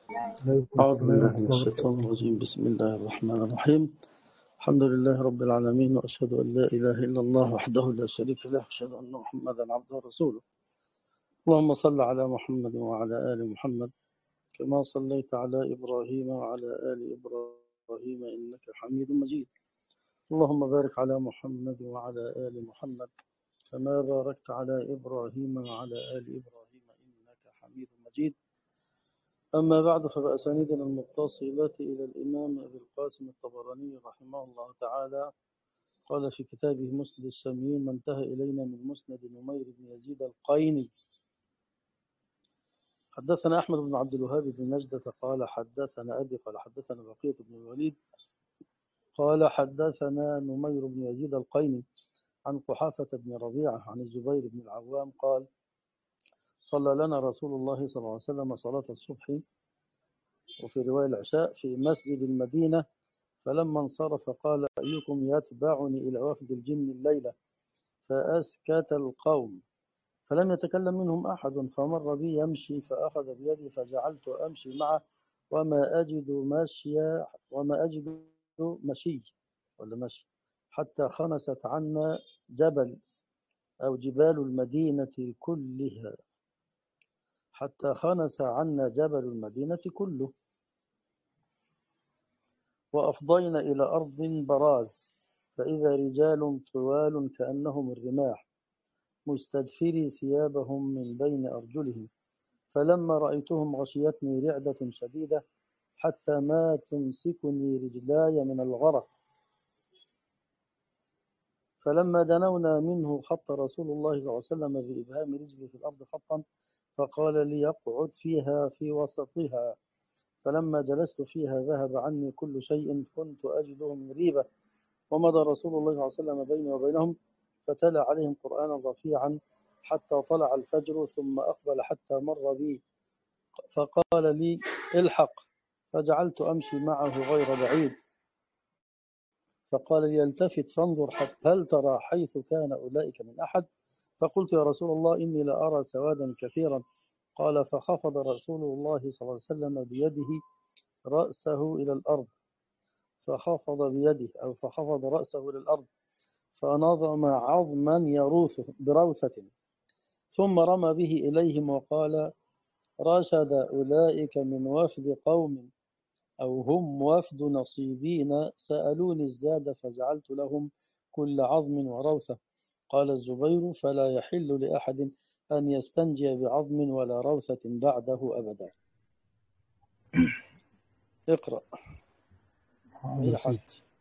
أعوذ بالله من الشيطان الرجيم. بسم الله الرحمن الرحيم. الحمد لله رب العالمين، وأشهد أن لا إله إلا الله وحده لا شريك له، وأشهد أن محمدا عبده ورسوله. اللهم صل على محمد وعلى آل محمد كما صليت على إبراهيم وعلى آل إبراهيم إنك حميد مجيد. اللهم بارك على محمد وعلى آل محمد كما باركت على إبراهيم وعلى آل إبراهيم إنك حميد مجيد. أما بعد، فبأسانيدنا المتصلة إلى الإمام أبي القاسم الطبراني رحمه الله تعالى قال في كتابه مسند الشاميين: ما انتهى إلينا من مسند نمير بن يزيد القيني. حدثنا أحمد بن عبد الوهاب بن نجدة قال حدثنا أبي قال حدثنا بقية بن الوليد قال حدثنا نمير بن يزيد القيني عن قحافة بن ربيعة عن الزبير بن العوام قال: صلى لنا رسول الله صلى الله عليه وسلم صلاة الصبح وفي رواية العشاء في مسجد المدينة، فلما انصرف قال: أيكم يتبعني إلى وفد الجن الليلة؟ فأسكت القوم فلم يتكلم منهم أحد، فمر بي يمشي فأخذ بيدي فجعلت أمشي معه وما أجد مشي حتى خنست عنا جبال المدينة كله، وأفضينا إلى أرض براز، فإذا رجال طوال كأنهم الرماح مستدفري ثيابهم من بين أرجلهم، فلما رأيتهم غشيتني رعدة شديدة حتى ما تمسكني رجلاي من الغرق، فلما دنونا منه خط رسول الله صلى الله عليه وسلم بإبهام رجلي في الأرض خطا، فقال لي: اقعد فيها في وسطها. فلما جلست فيها ذهب عني كل شيء كنت أجده من ريبة، ومضى رسول الله صلى الله عليه وسلم بيني وبينهم فتلا عليهم قرآنا رفيعا حتى طلع الفجر، ثم أقبل حتى مر بي فقال لي: الحق، فجعلت أمشي معه غير بعيد، فقال لي: التفت فانظر هل ترى حيث كان أولئك من أحد؟ فقلت: يا رسول الله إني لأرى سوادا كثيرا. قال: فخفض رسول الله صلى الله عليه وسلم بيده رأسه إلى الأرض فخفض رأسه إلى الأرض فنظم عظما يروثه بروثة، ثم رمى به إليهم وقال: رشد أولئك من وفد قوم أو هم وفد نصيبين سألوني الزاد فجعلت لهم كل عظم وروثة. قال الزبير: فلا يحل لأحد أن يستنجي بعظم ولا روثة بعده أبدا. اقرأ. أي حد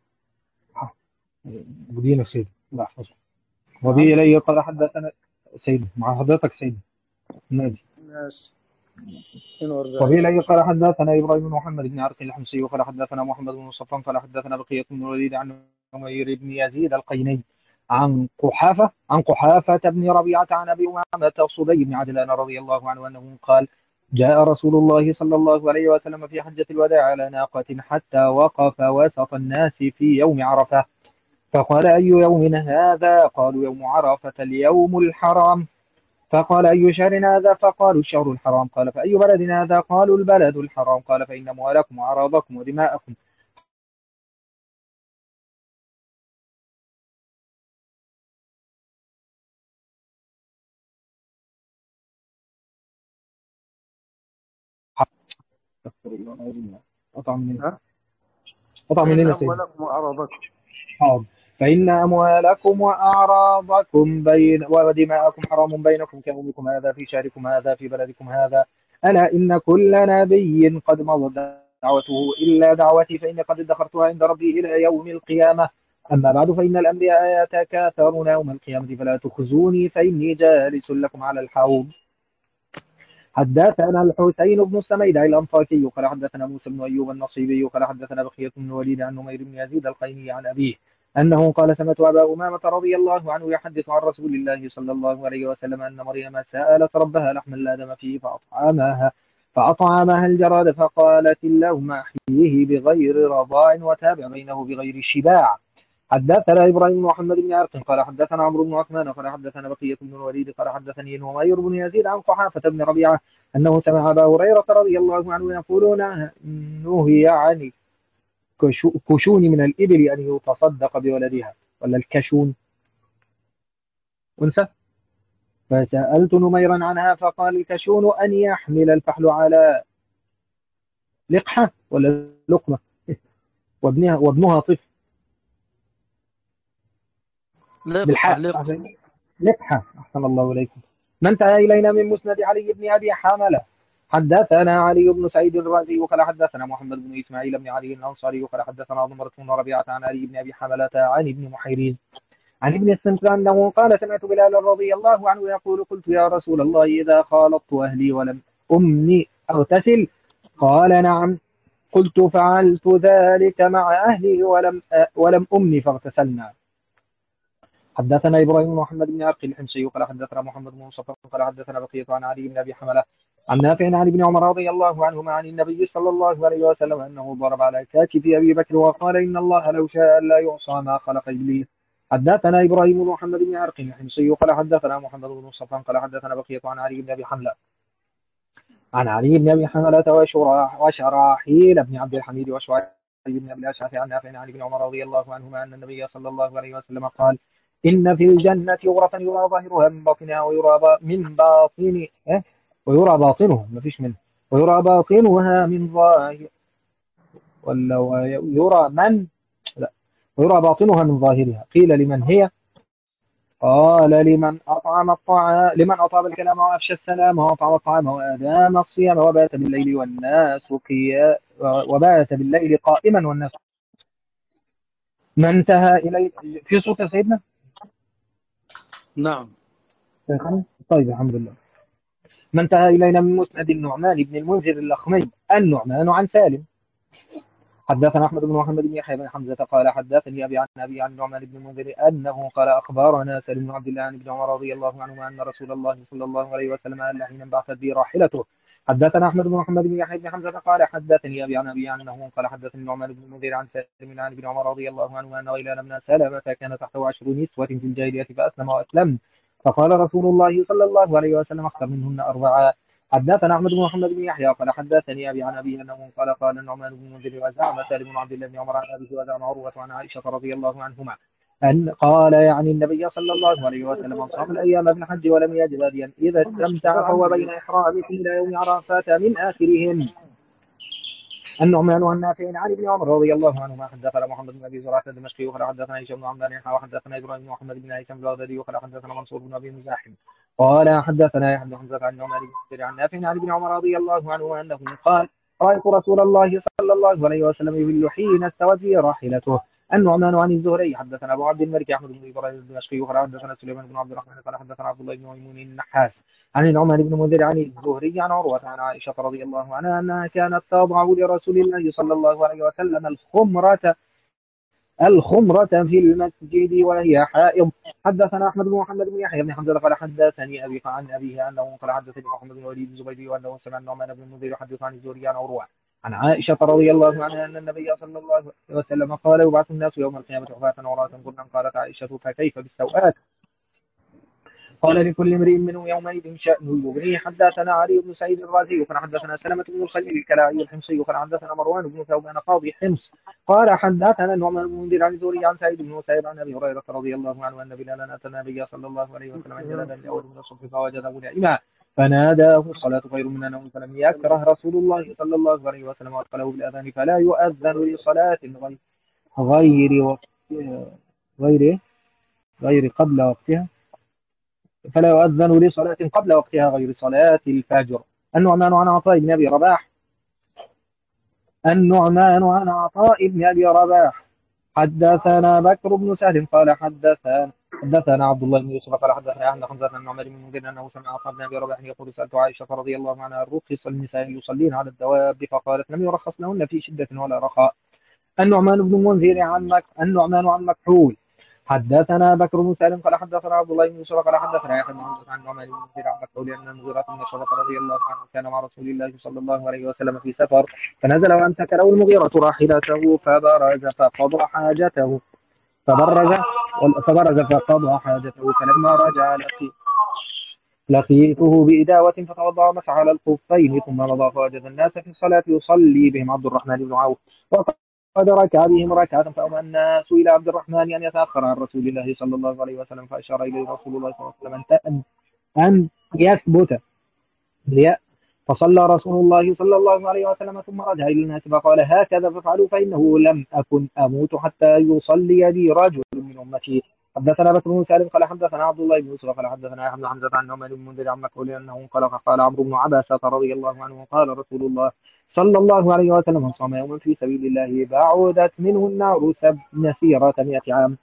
بدينا سيد لا أحفظ. نعم. وبي إلي قال حدثنا سيد مع حضرتك سيد نادي. ماشي. وبي إلي قال حدثنا إبراهيم بن محمد بن عرق الحمصي وقال حدثنا محمد بن صفوان قال حدثنا بقية بن الوليد عن نمير بن يزيد القيني عن قحافة بن ربيعة عن أبي أمامة صدي بن عجلان رضي الله عنه أنه قال: جاء رسول الله صلى الله عليه وسلم في حجة الوداع على ناقة حتى وقف وسط الناس في يوم عرفة، فقال: أي يوم هذا؟ قالوا: يوم عرفة اليوم الحرام. فقال: أي شهر هذا؟ فقالوا: الشهر الحرام. قال: فأي بلد هذا؟ قالوا: البلد الحرام. قال: فإن أموالكم وأعراضكم ودماءكم قطع مننا فإن سيدنا. أموالكم وأعراضكم فإن أموالكم وأعراضكم ودماءكم حرام بينكم كيومكم هذا في شهركم هذا في بلدكم هذا. ألا إن كل نبي قد مضت دعوته إلا دعوتي، فإني قد ادخرتها عند ربي إلى يوم القيامة. أما بعد، فإن الأنبياء يتكاثرون يوم القيامة، فلا تخزوني فإني جالس لكم على الحوض. حدثنا الحسين بن السميدع الأنطاكي قال حدثنا موسى بن أيوب النصيبي قال حدثنا بقية بن الوليد عن نمير بن يزيد القيني عن أبيه أنه قال: سمعت أبا أمامة رضي الله عنه يحدث عن رسول الله صلى الله عليه وسلم أن مريم سألت ربها لحما لا دم فيه فأطعمها الجراد، فقالت: اللهم أحييه بغير رضاع وتابع بينه بغير شباع. حدثنا إبراهيم بن محمد بن عرق قال حدثنا عمرو بن عثمان قال حدثنا بقية بن الوليد قال حدثني نمير بن يزيد عن قحافة بن ربيعة أنه سمع أبا هريرة رضي الله عنه يقول نهي عن كشون من الإبل أن يتصدق بولدها، ولا الكشون أنثى. فسألت نميرا عنها فقال الكشون أن يحمل الفحل على لقحة ولا لقمة وابنها طفل بالحاء. لقحة. أحسن الله إليكم. ما انتهى إلينا من مسند علي بن أبي حملة حدثنا علي بن سعيد الرازي وقال حدثنا محمد بن إسماعيل بن علي الأنصاري وقال حدثنا ضمرة بن ربيعة عن علي بن أبي حملة عن ابن محيرين عن ابن السنت أنه قال سمعت بلال رضي الله عنه يقول قلت يا رسول الله إذا خالطت أهلي ولم أمني أغتسل؟ قال نعم. قلت فعلت ذلك مع أهلي ولم أمني فاغتسلنا. حدثنا إبراهيم بن محمد بن عرق الحمصي قال حدثنا محمد بن مصطفى قال حدثنا بقية عن علي بن أبي حملة عن نافع عن ابن عمر رضي الله عنهما عن النبي صلى الله عليه وسلم أنه ضرب على كاتف أبي بكر وقال إن الله لو شاء لا يعصى ما خلق إبليس. حدثنا إبراهيم بن محمد بن عرق الحمصي قال حدثنا محمد بن مصطفى قال حدثنا بقية عن علي بن أبي حملة عن علي بن أبي حملة وشراحيل بن عبد الحميد وشعيب بن أبي الأشعث عن نافع عن ابن عمر رضي الله عنهما أن النبي صلى الله عليه وسلم قال إن في الجنة غرفا يرى ظاهرها من باطنها ويرى باطنها ما فيش منه ويرى باطنها من ظاهر ولا يرى من لا ويرى باطنها من ظاهرها. قيل لمن هي؟ قال لمن أطعم الكلام وأفشى السلام وأطعم الطعام وأدام الصيام وبات بالليل قائما والناس. ما انتهى إليه في صوت سيدنا؟ نعم. طيب الحمد لله. ما انتهى إلينا من مسند النعمان بن المنذر اللخمي النعمان عن سالم. حدثنا أحمد بن محمد بن يحيى بن حمزة قال حدثني أبي عن أبي عن النعمان بن المنذر أنه قال أخبرنا سالم بن عبد الله عن ابن عمر رضي الله عنهما أن رسول الله صلى الله عليه وسلم أن حين انبعثت به راحلته. حدثنا أحمد بن محمد بن يحيى بن حمزة قال حدثني أبي عن أبي أنه قال حدثني النعمان بن المنذر عن سالم عن ابن عمر رضي الله عنه أن غيلان بن سلمة كان تحته 10 نسوة في الجاهلية فأسلم وأسلم فقال رسول الله صلى الله عليه وسلم اختر منهن 4. حدثنا أحمد بن محمد بن يحيى قال حدثني أبي عن أبي أنه قال النعمان بن المنذر وزعم سالم بن عبد الله بن عمر عن أبيه وزعم عروة عن عائشة رضي الله عنهما أن قال يعني النبي صلى الله عليه وسلم صام الأيام في الحج ولم يجد هديا إذا استمتع فهو بين إحرامه إلى يوم عرفات من آخرهم. النعمان عن نافع عن ابن عمر رضي الله عنهما حدثنا محمد بن ابي زرعه الدمشقي وقال حدثنا هشام بن عمرو وحدثنا ابراهيم بن محمد بن هشام البغدادي وقال حدثنا منصور بن ابي مزاحم قال حدثنا يحيى بن حمزه عن النعمان بن عن نافع عن ابن عمر رضي الله عنه انه قال رايت رسول الله صلى الله عليه وسلم يبل حين استوت به راحلته. النعمان عن الزهري حدثنا ابو عبد الملك احمد بن ابراهيم الدمشقي وقال حدثنا سليمان بن عبد الرحمن قال حدثنا عبد الله بن ميمون النحاس عن النعمان بن منذر عن الزهري عن عروة عن عائشة رضي الله عنها أنها كانت تضع لرسول الله صلى الله عليه وسلم الخمرة في المسجد وهي حائض. حدثنا أحمد بن محمد بن يحيى بن حمزة قال حدثني أبي عن أبيه أنه قال حدثني محمد بن الوليد الزبيدي وأنه سمع النعمان بن المنذر يحدث عن الزهري عن عروة عن عائشة رضي الله عنها أن النبي صلى الله عليه وسلم قال يبعث الناس يوم القيامة حفاة عراة غرلا. قالت عائشة فكيف بالسوءات؟ قال لكل امرئ منهم يومئذ شأن يغنيه. حدثنا علي بن سعيد الرازي وكان حدثنا سلمة بن الخليل الكلاعي الحمصي وكان حدثنا مروان بن ثوبان قاضي حمص قال حدثنا النعمان بن منذر عن الزهري عن سعيد بن مسيب عن ابي هريرة رضي الله عنه ان بلالا اتى النبي صلى الله عليه وسلم عند الاذان الاول من الصبح فوجده نائما فناداه الصلاة خير من النوم فلم يكره رسول الله صلى الله عليه وسلم وادخله بالاذان فلا يؤذن لصلاة غير غير قبل وقتها فلا يؤذن لصلاة قبل وقتها غير صلاة الفجر. النعمان عن عطاء بن أبي رباح حدثنا بكر بن سهل قال حدثنا عبد الله بن يوسف قال حدثنا أحمد حمزة بن عمر بن منذر أنه سمع عطاء بن أبي رباح يقول سألت عائشة رضي الله عنها رخص النساء يصلين على الدواب فقالت لم يرخص لهن في شدة ولا رخاء. النعمان عن مكحول حدثنا بكر بن سالم قال حدثنا عبد الله بن يوسف قال حدثنا يحيى بن حمزة عن النعمان بن منذر عن مكحول أن المغيرة بن شعبة رضي الله عنه كان مع رسول الله صلى الله عليه وسلم في سفر فنزل وأمسك له المغيرة راحلته فبرز فقضى حاجته فبرز فقضى حاجته، فلما رجع لقيته بإداوة فتوضأ ومسح على الخفين ثم مضى فوجد الناس في الصلاة يصلي بهم عبد الرحمن بن عوف وقد ركع بهم ركعة، فأمر الناس إلى عبد الرحمن أن يتأخر عن رسول الله صلى الله عليه وسلم، فأشار إليه رسول الله صلى الله عليه وسلم أن يثبت فصلى رسول الله صلى الله عليه وسلم ثم رجع إلى الناس فقال هكذا فافعلوا فإنه لم أكن أموت حتى يصلي بي رجل من أمتي. حدثنا بكر بن سالم قال حدثنا عبد الله بن يوسف قال حدثنا يحيى بن حمزة عن نعمان بن المنذر عن مكحول أنه انطلق قال عمرو بن عباسة رضي الله عنه قال رسول الله صلى الله عليه وسلم من صام يوما في سبيل الله بعدت منه النار مسيرة 100 عام.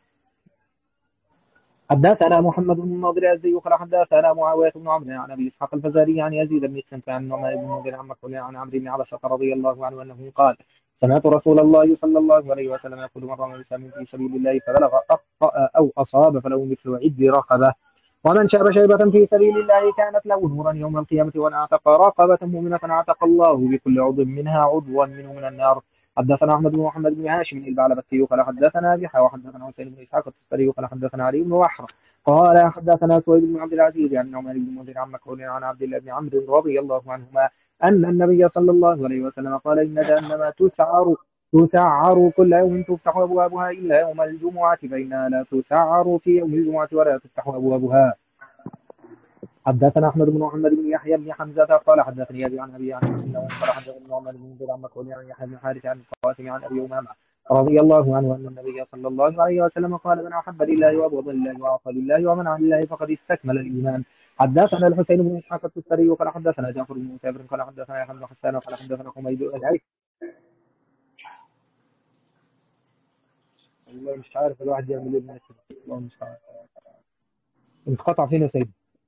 حدثنا محمد بن النضر الزي قال حدثنا معاوية بن عمرو عن ابي اسحاق الفزاري عن يزيد بن السنف عن نعمان بن المنذر عن مكحول عن عمرو بن عبسة رضي الله عنه انه قال سمعت رسول الله صلى الله عليه وسلم يقول من رمى بسهم في سبيل الله فبلغ اخطا او اصاب فله مثل عد رقبه، ومن شرب شيبة في سبيل الله كانت له نورا يوم القيامة، ومن اعتق رقبة مؤمنة اعتق الله بكل عضو منها عضوا منه من النار. حدثنا احمد بن محمد بن هاشم البعلبكي قال حدثنا ابي وحدثنا حسين بن اسحاق التستري قال حدثنا علي بن وحر قال حدثنا سويد بن عبد العزيز عن نعمان بن المنذر عن مكحول عن عبد الله بن عمرو رضي الله عنهما ان النبي صلى الله عليه وسلم قال ان جهنم تسعر كل يوم تفتح ابوابها الا يوم الجمعه فانها لا تسعر في يوم الجمعه ولا تفتح ابوابها. حدثنا احمد بن محمد بن يحيى بن حمزه قال حدثني ابي عن ابي عن انه قال حدثني نعمان بن المنذر عن مكحول عن يحيى بن حارث عن القاسم عن ابي امامه رضي الله عنه ان النبي صلى الله عليه وسلم قال من احب لله وابغض لله وعصى لله ومن عن الله فقد استكمل الايمان. حدثنا الحسين بن اسحاق التستري قال حدثنا جعفر بن مسافر قال حدثنا يحيى بن حسان قال حدثنا حميد الاشعري. والله مش عارف الواحد يعمل ايه من والله مش عارف انقطع فينا سيد.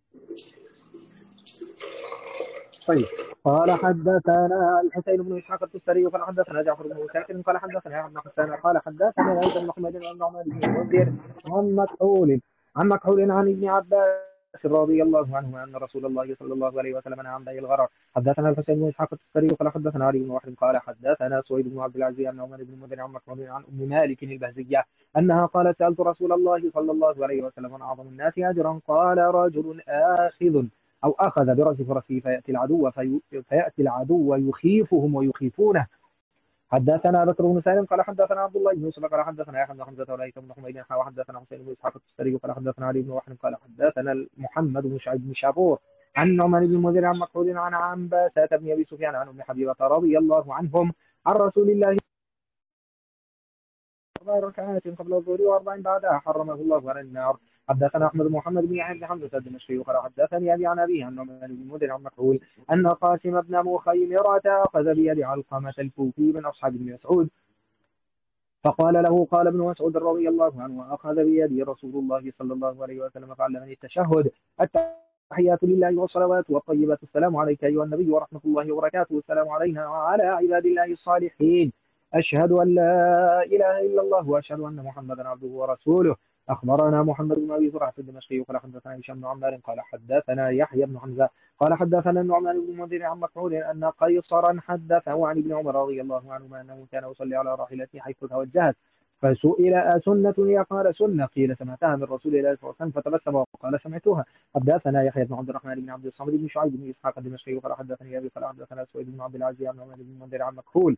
طيب قال حدثنا الحسين بن اسحاق التستري قال حدثنا جعفر بن مسافر قال حدثنا يحيى بن حسان قال حدثنا عيسى بن محمد بن النعمان بن المنذر عن مكحول عن ابن عباس رضي الله عنه ان رسول الله صلى الله عليه وسلم نهى عن بيع الغرر. حدثنا الحسين بن اسحاق التستري قال حدثنا علي بن وحر قال حدثنا سويد بن عبد العزيز عن نعمان بن المنذر عن مكحول عن ام مالك البهزيه انها قالت سالت رسول الله صلى الله عليه وسلم عن اعظم الناس اجرا قال رجل أخذ برأس فرسه فيأتي العدو يخيفهم ويخيفونه. حدثنا بكر بن سالم قال حدثنا عبد الله بن يوسف قال حدثنا يحيى بن حمزة وليث بن حميد وحدثنا حسين بن اسحاق التستري قال حدثنا علي بن وحر قال حدثنا محمد بن شعيب بن شابور عن نعمان بن المنذر عن مكحول عن عنبسة بن ابي سفيان عن ام حبيبة رضي الله عنهم عن رسول الله 4 ركعات قبل الظهر و4 بعدها حرمه الله على النار. حدثنا احمد بن محمد بن يحيى بن حمزه الدمشقي قال حدثني ابي عن ابيه عن نعمان بن المنذر عن مكحول ان قاسم بن مخيمرة اخذ بيد علقمة الكوفي من اصحاب ابن مسعود فقال له قال ابن مسعود رضي الله عنه اخذ بيدي رسول الله صلى الله عليه وسلم فعلمني التشهد التحيات لله والصلوات والطيبات السلام عليك ايها النبي ورحمه الله وبركاته السلام علينا وعلى عباد الله الصالحين أشهد أن لا إله إلا الله وأشهد أن محمدا عبده ورسوله. أخبرنا محمد بن أبي زرعة الدمشقي قال حدثنا هشام بن عمار قال حدثنا يحيى بن حمزة قال حدثنا النعمان بن المنذر عن مكحول أن قيصرا حدثه عن ابن عمر رضي الله عنهما أنه كان يصلي على راحلته حيث توجهت فسئل أسنة هي قال سنة قيل سمعتها من رسول الله صلى الله عليه وسلم فتبسم وقال سمعتها. حدثنا يحيى بن عبد الرحمن بن عبد الصمد بن شعيب بن إسحاق الدمشقي قال حدثني أبي قال حدثنا سويد بن عبد العزيز عن نعمان بن المنذر عن مكحول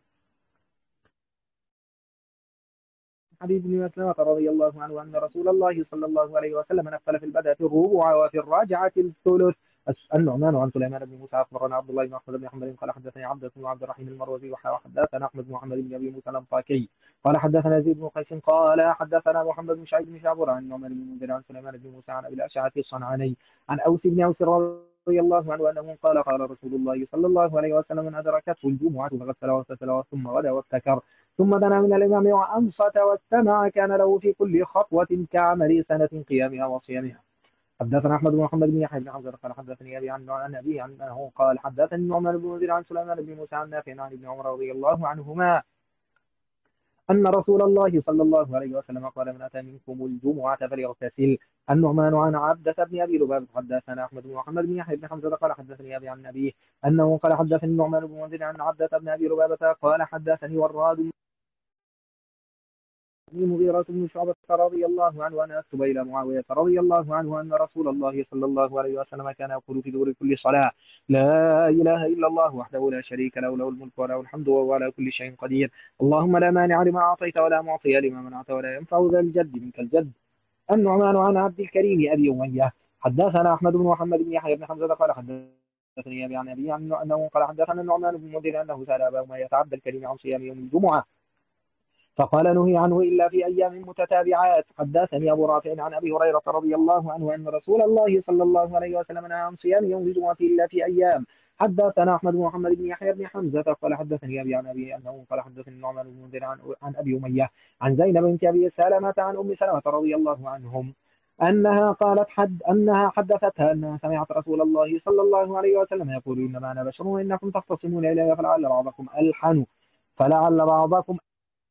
حديث بن مسلمة رضي الله عنه أن رسول الله صلى الله عليه وسلم نفل في البدء الربع وفي الراجعة الثلث. النعمان عن سليمان بن موسى أخبرنا عبد الله بن أحمد بن حنبل قال حدثني عبد بن عبد الرحيم المروزي وحدثنا أحمد بن محمد بن أبي موسى الأنطاكي قال حدثنا زيد بن قيس قال حدثنا محمد بن شعيب بن شعبر عن نعمان بن المنذر عن سليمان بن موسى عن أبي الأشعث الصنعاني عن أوس بن أوس رضي الله عنه أنه قال قال رسول الله صلى الله عليه وسلم من أدركته الجمعة فغسل واغتسل ثم غدا وابتكر ثم دنا من الإمام وأنصت واستمع كان له في كل خطوة كعمل سنة قيامها وصيامها. حدثنا أحمد بن محمد بن يحيى بن حمزة قال حدثني أبي عن أبي عنه قال حدثني النعمان بن منذر عن سليمان بن موسى عن نافع عن ابن عمر رضي الله عنهما أن رسول الله صلى الله عليه وسلم قال من أتى منكم الجمعة فليغتسل. النعمان عن عبدة بن أبي لبابة حدثنا أحمد بن محمد بن يحيى بن حمزة قال حدثني أبي عن أبيه أنه قال حدثني النعمان بن منذر عن عبدة بن أبي لبابة قال حدثني وراد المغيرة بن شعبة رضي الله عنه أن أكتب إلى معاوية رضي الله عنه أن رسول الله صلى الله عليه وسلم كان يقول في دبر كل صلاة: لا إله إلا الله وحده لا شريك له، له الملك وله الحمد وهو على كل شيء قدير. اللهم لا مانع لما أعطيت ولا معطي لما منعت ولا ينفع ذا الجد منك الجد. النعمان عن عبد الكريم أبي أمية حدثنا أحمد بن محمد بن يحيى بن حمزة قال حدثني أبي عن أبي أنه قال حدثنا النعمان بن منذر أنه سأل أبا أمية عبد الكريم عن صيام يوم الجمعة فقال: نهي عنه إلا في أيام متتابعات. حدثني أبو رافع عن أبي هريرة رضي الله عنه أن رسول الله صلى الله عليه وسلم نهى عن صيام يوم الجمعة إلا في أيام. حدثنا أحمد بن محمد بن يحيى بن حمزة قال حدثني أبي عن أبي أنه قال حدثني النعمان بن منذر عن أبي أمية عن زينب بنت أبي سلمة عن أم سلمة رضي الله عنهم أنها حدثتها أنها سمعت رسول الله صلى الله عليه وسلم يقول: إنما أنا بشر وإنكم تختصمون إلي فلعل بعضكم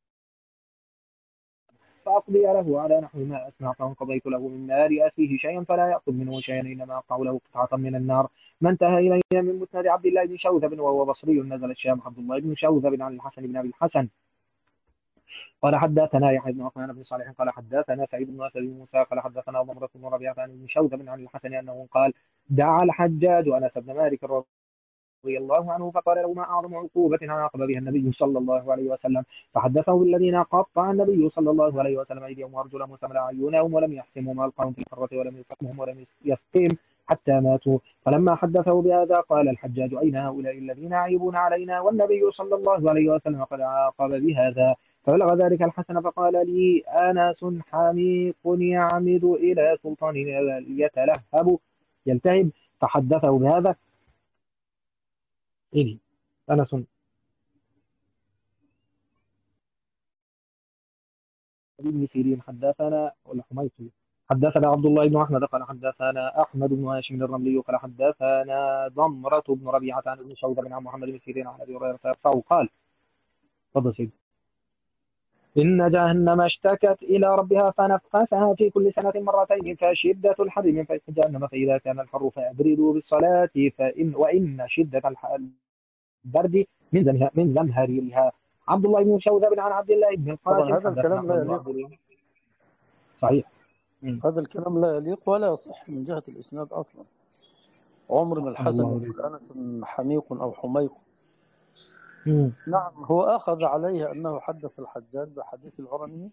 فأقضي له على نحو ما أسمع، فانقضيت له من نار أخيه شيئا فلا يأخذ منه شيئا، إنما أقطع له قطعة من النار. ما انتهى إلي من مسند عبد الله بن شوذب وهو بصري نزل الشام. عبد الله بن شوذب عن الحسن بن أبي الحسن قال حدثنا يحيى بن عثمان بن صالح قال حدثنا سعيد بن أسد بن موسى قال حدثنا ضمرة بن ربيعة عن ابن شوذب عن الحسن أنه قال: دعا الحجاج أنس بن مالك رضي الله عنه فقال له: ما أعظم عقوبة عاقب بها النبي صلى الله عليه وسلم؟ فحدثه بالذين قطع النبي صلى الله عليه وسلم أيديهم وأرجلهم وسمل أعينهم ولم يحسمهم وألقاهم في الحرة ولم يفهمهم ولم يسقهم حتى ماتوا. فلما حدثه بهذا قال الحجاج: أين هؤلاء الذين يعيبون علينا والنبي صلى الله عليه وسلم قد عاقب بهذا؟ فبلغ ذلك الحسن فقال لي: أنس حميق يعمد إلى سلطان يلتهب. فحدثه بهذا إلي أنس بن سيرين حدثنا والحميصي حدثنا عبد الله بن أحمد قال حدثنا أحمد بن هاشم الرملي قال حدثنا ضمرة بن ربيعة عن ابن شوذب عن محمد بن سيرين عن أبي هريرة يرفعه قال: تفضل سيدي. إن جهنم اشتكت إلى ربها فنفخسها في كل سنة مرتين، فشدة الحر من فيح جهنم، فإذا كان الحر فأبردوا بالصلاة، وإن شدة البرد من زمهريرها. عبد الله بن شوذب عن عبد الله بن طبعا القاسم هذا حدثنا الكلام لا أحمد بن يليق. عبد الله. صحيح. هذا الكلام لا يليق ولا يصح من جهة الإسناد أصلا. عمر بن أحسن الحسن الله إليك. يقول أنس حميق أو حميق. نعم، هو أخذ عليه أنه حدث الحجاج بحديث العرني،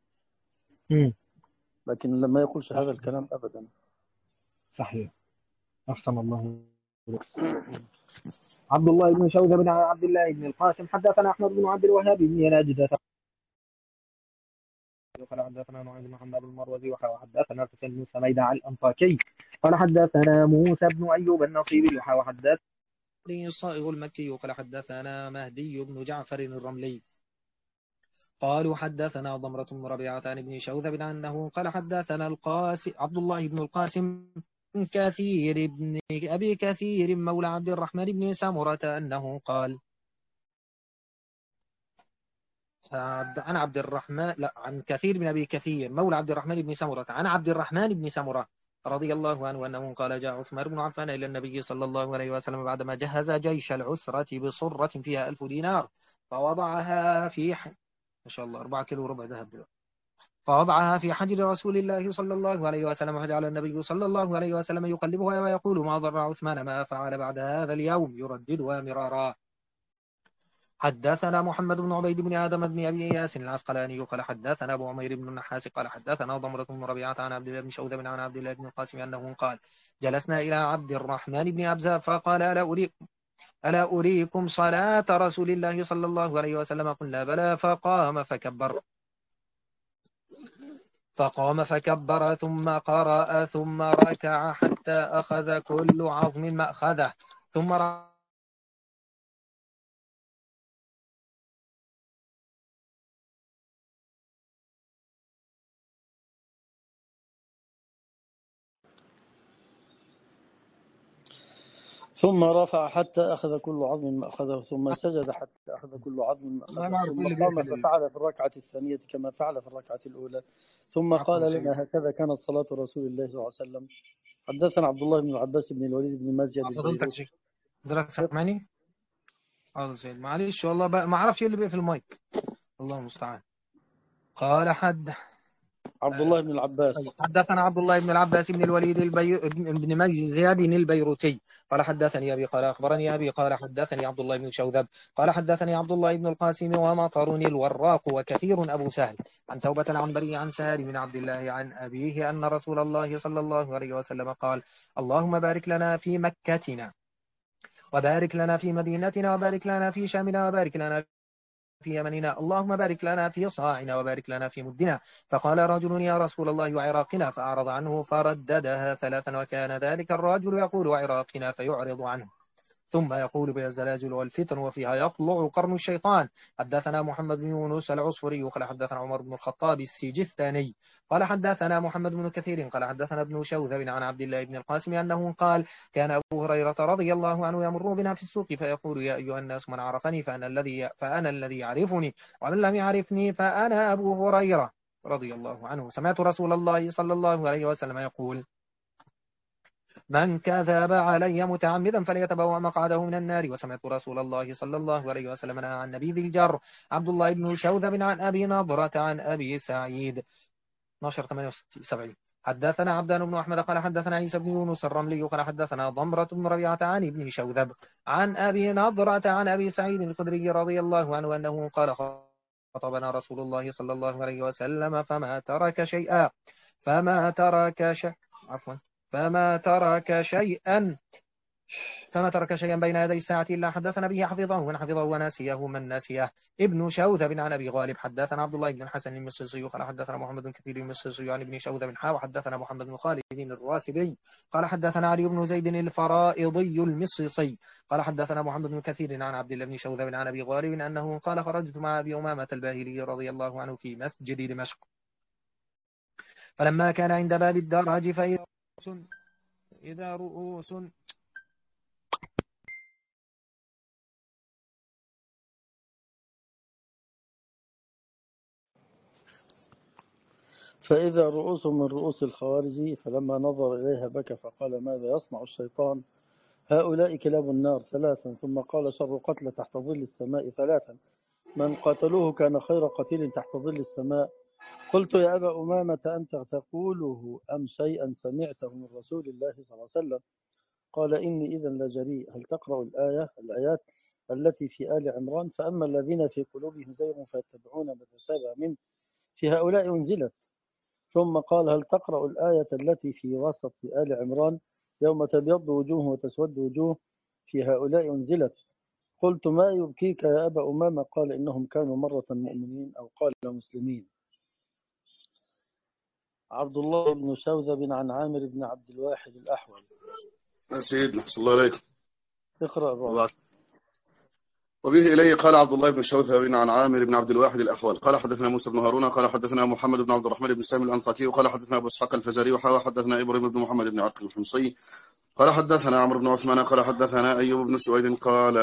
لكن لما يقولش هذا الكلام أبدا. صحيح. أحسن الله إليك. عبد الله بن شوذب بن عبد الله بن القاسم حدثنا أحمد بن عبد الوهاب بن ناجدة قال حدثنا نعيم بن محمد المروزي وحدثنا الحسين بن سميدة الأنطاكي قال حدثنا موسى بن أيوب النصيبي وحدثنا صائغ المكي قال حدثنا مهدي بن جعفر الرملي قالوا حدثنا ضمرة بن ربيعة عن ابن شوذب أنه قال حدثنا عبد الله بن القاسم كثير بن أبي كثير مولى عبد الرحمن بن سمرة أنه قال عن عبد الرحمن عن كثير بن أبي كثير مولى عبد الرحمن بن سمرة عن عبد الرحمن بن سمرة رضي الله عنه أنه قال: جاء عثمان بن عفان إلى النبي صلى الله عليه وسلم بعدما جهز جيش العسرة بصرة فيها 1000 دينار فوضعها في ما شاء الله 4 كيلو وربع ذهب دلوقتي. فوضعها في حجر رسول الله صلى الله عليه وسلم، فجعل النبي صلى الله عليه وسلم يقلبها ويقول: ما ضر عثمان ما فعل بعد هذا اليوم، يرددها مرارا. حدثنا محمد بن عبيد بن آدم بن أبي إياس العسقلاني قال حدثنا أبو عمير بن النحاس قال حدثنا ضمرة بن ربيعة عن عبد الله بن شوذب عن عبد الله بن القاسم أنه قال: جلسنا إلى عبد الرحمن بن أبزة فقال: ألا أريكم صلاة رسول الله صلى الله عليه وسلم؟ قلنا: بلى. فقام فكبر ثم قرأ ثم ركع حتى أخذ كل عظم مأخذه ثم رفع حتى أخذ كل عظم ما أخذه، ثم سجد حتى أخذ كل عظم ما أخذه، ثم قام ففعل في الركعة الثانية كما فعل في الركعة الأولى، ثم قال لنا: هكذا كانت صلاة رسول الله صلى الله عليه وسلم. حدثنا عبد الله بن العباس بن الوليد بن مزيد البيروتي. حضرتك سامعني؟ معلش والله ما اعرفش ايه اللي بقى في المايك، الله المستعان. قال عبد الله بن العباس. حدثنا عبد الله بن العباس بن الوليد بن زياد البيروتي قال حدثني أبي قال أخبرني أبي قال حدثني عبد الله بن شوذب قال حدثني عبد الله بن القاسم ومطر الوراق وكثير أبو سهل عن توبة العنبري عن سهل بن عبد الله عن أبيه أن رسول الله صلى الله عليه وسلم قال اللهم بارك لنا في مكتنا وبارك لنا في مدينتنا وبارك لنا في شامنا وبارك لنا في يمننا اللهم بارك لنا في صاعنا وبارك لنا في مدنا فقال رجل يا رسول الله وعراقنا فأعرض عنه فرددها ثلاثا وكان ذلك الرجل يقول وعراقنا فيعرض عنه ثم يقول بها الزلازل والفتن وفيها يطلع قرن الشيطان. حدثنا محمد بن يونس العصفري قال حدثنا عمر بن الخطاب السجستاني قال حدثنا محمد بن كثير قال حدثنا ابن شوذب عن عبد الله بن القاسم أنه قال كان أبو هريرة رضي الله عنه يمر بنا في السوق فيقول يا أيها الناس من عرفني فأنا الذي يعرفني ومن لم يعرفني فأنا أبو هريرة رضي الله عنه سمعت رسول الله صلى الله عليه وسلم يقول من كذب علي متعمدا فليتبوأ مقعده من النار. وسمعت رسول الله صلى الله عليه وسلم نهى عن نبيذ الجر. عبد الله بن شوذب عن أبي نضرة عن أبي سعيد 1278. حدثنا عبدان بن أحمد قال حدثنا عيسى بن يونس الرملي قال حدثنا ضمرة بن ربيعة عن ابن شوذب عن أبي نضرة عن أبي سعيد الخدري رضي الله عنه أنه قال خطبنا رسول الله صلى الله عليه وسلم فما ترك شيئا فما ترك شيئا بين يدي الساعة إلا حدثنا به حفظه من حفظه وناسيه من ناسيه. ابن شوذب عن أبي غالب حدثنا عبد الله بن الحسن المصري قال حدثنا محمد بن كثير المصري عن ابن شوذب وحدثنا محمد بن خالد الراسبي قال حدثنا علي بن زيد الفرائضي المصري قال حدثنا محمد بن كثير عن عبد الله بن شوذب عن أبي غالب أنه قال خرجت مع أبي أمامة الباهلي رضي الله عنه في مسجد دمشق فلما كان عند باب الدرج فإذا رؤوس من رؤوس الخوارج فلما نظر إليها بكى فقال ماذا يصنع الشيطان هؤلاء كلاب النار ثلاثا ثم قال شر قتل تحت ظل السماء ثلاثا من قتلوه كان خير قتيل تحت ظل السماء. قلت يا أبا أمامة أنت تقوله أم شيئا سمعته من رسول الله صلى الله عليه وسلم؟ قال إني إذا لجريء. هل تقرأ الآيات التي في آل عمران فأما الذين في قلوبهم زيغ فيتبعون ما تشابه منه في هؤلاء أنزلت. ثم قال هل تقرأ الآية التي في وسط آل عمران يوم تبيض وجوه وتسود وجوه في هؤلاء أنزلت. قلت ما يبكيك يا أبا أمامة؟ قال إنهم كانوا مرة مؤمنين أو قال مسلمين. عبد الله بن شوذب عن عامر بن عبد الواحد الأحول. سيدنا صلى الله عليكم. اقرأ بعض. وبه إليه قال عبد الله بن شوذب عن عامر بن عبد الواحد الأحول قال حدثنا موسى بن هارون قال حدثنا محمد بن عبد الرحمن بن سامي الأنطاكي وقال حدثنا أبو إسحاق الفزاري وحدثنا إبراهيم بن محمد بن عقل الحمصي قال حدثنا عمرو بن عثمان قال حدثنا أيوب بن سويد قال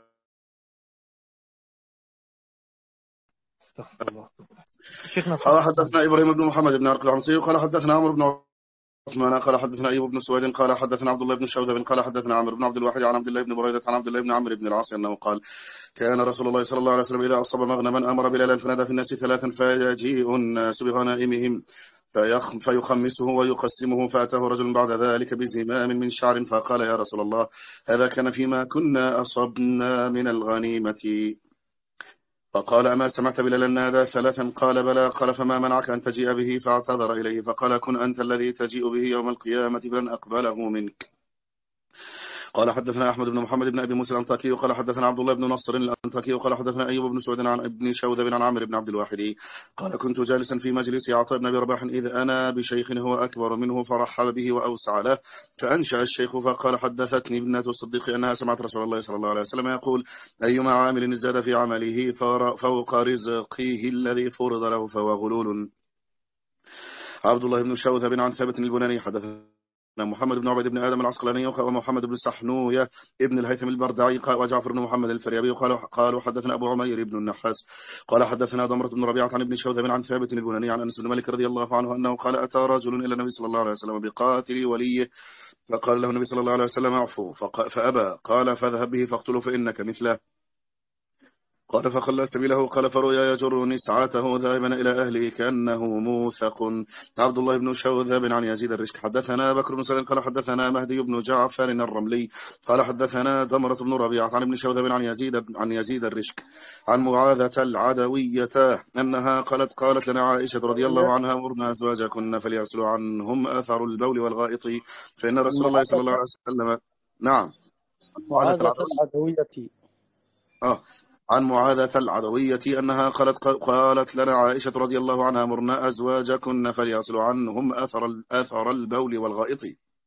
حدثنا إبراهيم بن محمد بن عقل الحمصي قال حدثنا عمرو بن عثمان قال حدثنا أيوب بن سويد قال حدثنا عبد الله بن شوذب قال حدثنا عمرو بن عبد الواحد عن عبد الله بن بريدة عن عبد الله بن عمرو بن العاص أنه قال كان رسول الله صلى الله عليه وسلم إذا أصاب مغنما أمر بلالا فنادى في الناس ثلاثا فيجيء الناس بغنائمهم فيخمسه ويقسمه فأتاه رجل بعد ذلك بزمام من شعر فقال يا رسول الله هذا كان فيما كنا أصبنا من الغنيمة. فقال أما سمعت بلالا نادى ثلاثا؟ قال بلى. قال فما منعك أن تجيء به؟ فاعتذر إليه فقال كن أنت الذي تجيء به يوم القيامة فلن أقبله منك. قال حدثنا أحمد بن محمد بن أبي موسى الأنطاكي وقال حدثنا عبد الله بن نصر الأنطاكي وقال حدثنا أيوب بن سعود عن ابن شوذب عن عامر بن عبد الواحد قال كنت جالسا في مجلس عطاء بن أبي رباح إذ أنا بشيخ هو أكبر منه فرحب به وأوسع له فأنشأ الشيخ فقال حدثتني ابنة الصديق أنها سمعت رسول الله صلى الله عليه وسلم يقول أيما عامل ازداد في عمله فوق رزقه الذي فرض له فهو غلول. عبد الله بن شوذب عن ثابت البناني حدثنا محمد بن عبيد بن آدم العسقلاني ومحمد بن سحنوية ابن الهيثم البردعي وجعفر بن محمد الفريابي قالوا حدثنا أبو عمير بن النحاس قال حدثنا ضمرة بن ربيعة عن ابن شوذب عن ثابت البناني عن أنس بن مالك رضي الله عنه أنه قال أتى رجل إلى النبي صلى الله عليه وسلم بقاتل وليه فقال له النبي صلى الله عليه وسلم اعفو فأبى. قال فاذهب به فاقتله فإنك مثله. قال فخلى سبيله. قال فرؤيا يجر سعته ذاهبا إلى أهله كأنه موثق. عبد الله بن شوذب عن يزيد الرشك حدثنا بكر بن سليم قال حدثنا مهدي بن جعفر الرملي قال حدثنا دمرة بن ربيعة عن ابن شوذب عن يزيد الرشك عن معاذة العدوية أنها قالت لنا عائشة رضي الله عنها مرنا أزواجكن فليغسلوا عنهم أثر البول والغائط فإن رسول الله صلى الله عليه وسلم. نعم. معاذة العدوية. عن معاذة العدوية أنها قالت لنا عائشة رضي الله عنها مرنا أزواجكن فليغسلوا عنهم أثر البول والغائط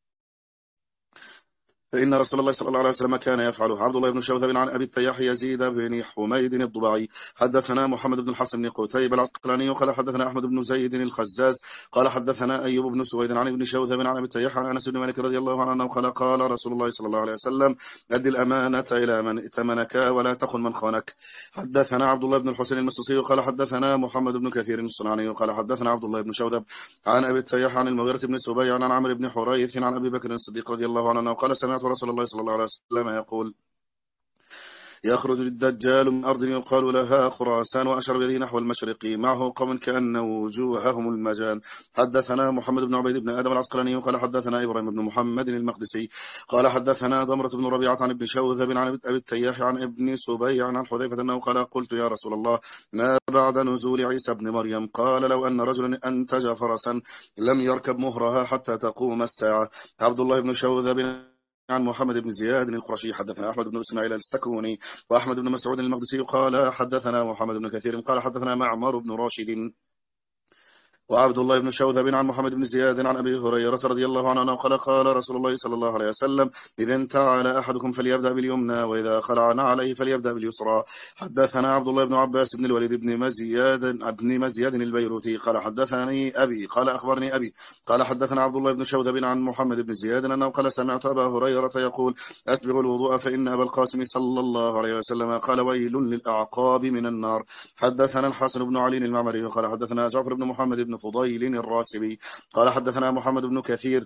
فإن رسول الله صلى الله عليه وسلم كان يفعله. عبد الله بن شوذب عن أبي التياح يزيد بن حميد الضبعي حدثنا محمد بن الحسن بن قتيبة العسقلاني قال حدثنا أحمد بن زيد الخزاز قال حدثنا أيوب بن سويد عن ابن شوذب عن أبي التياح عن أنس بن مالك رضي الله عنه قال رسول الله صلى الله عليه وسلم أد الأمانة إلى من ائتمنك ولا تخن من خانك. حدثنا عبد الله بن الحسين المصري قال حدثنا محمد بن كثير الصنعاني قال حدثنا عبد الله بن شوذب عن أبي التياح عن المغيرة بن سبيع عن عمرو بن حريث عن أبي بكر الصديق رضي الله عنه قال سمعت رسول الله صلى الله عليه وسلم يقول يخرج الدجال من أرض يقال لها خراسان وأشار بيده نحو المشرق معه قوم كأن وجوههم المجان. حدثنا محمد بن عبيد بن آدم العسقلاني قال حدثنا إبراهيم بن محمد المقدسي قال حدثنا ضمرة بن ربيعة عن ابن شوذب عن أبي التياح عن ابن سبيع عن حذيفة أنه قال قلت يا رسول الله ما بعد نزول عيسى بن مريم؟ قال لو أن رجلا أنتج فرسا لم يركب مهرها حتى تقوم الساعة. عبد الله بن شوذب عن محمد بن زياد القرشي حدثنا أحمد بن إسماعيل السكوني وأحمد بن مسعود المقدسي قال حدثنا محمد بن كثير قال حدثنا معمر بن راشد وعبد الله بن شوذب عن محمد بن زياد عن أبي هريرة رضي الله عنه قال رسول الله صلى الله عليه وسلم إذا انتعل أحدكم فليبدأ باليمنى وإذا خلعنا عليه فليبدأ باليسرى. حدثنا عبد الله بن عباس بن الوليد بن مزياد البيروتي قال حدثني أبي قال أخبرني أبي قال حدثنا عبد الله بن شوذب عن محمد بن زياد أنه قال سمعت أبا هريرة يقول أسبغ الوضوء فإن أبا القاسم صلى الله عليه وسلم قال ويل للأعقاب من النار. حدثنا الحسن بن علي المعمري قال حدثنا جعفر بن محمد بن فضيل الراسبي قال حدثنا محمد بن كثير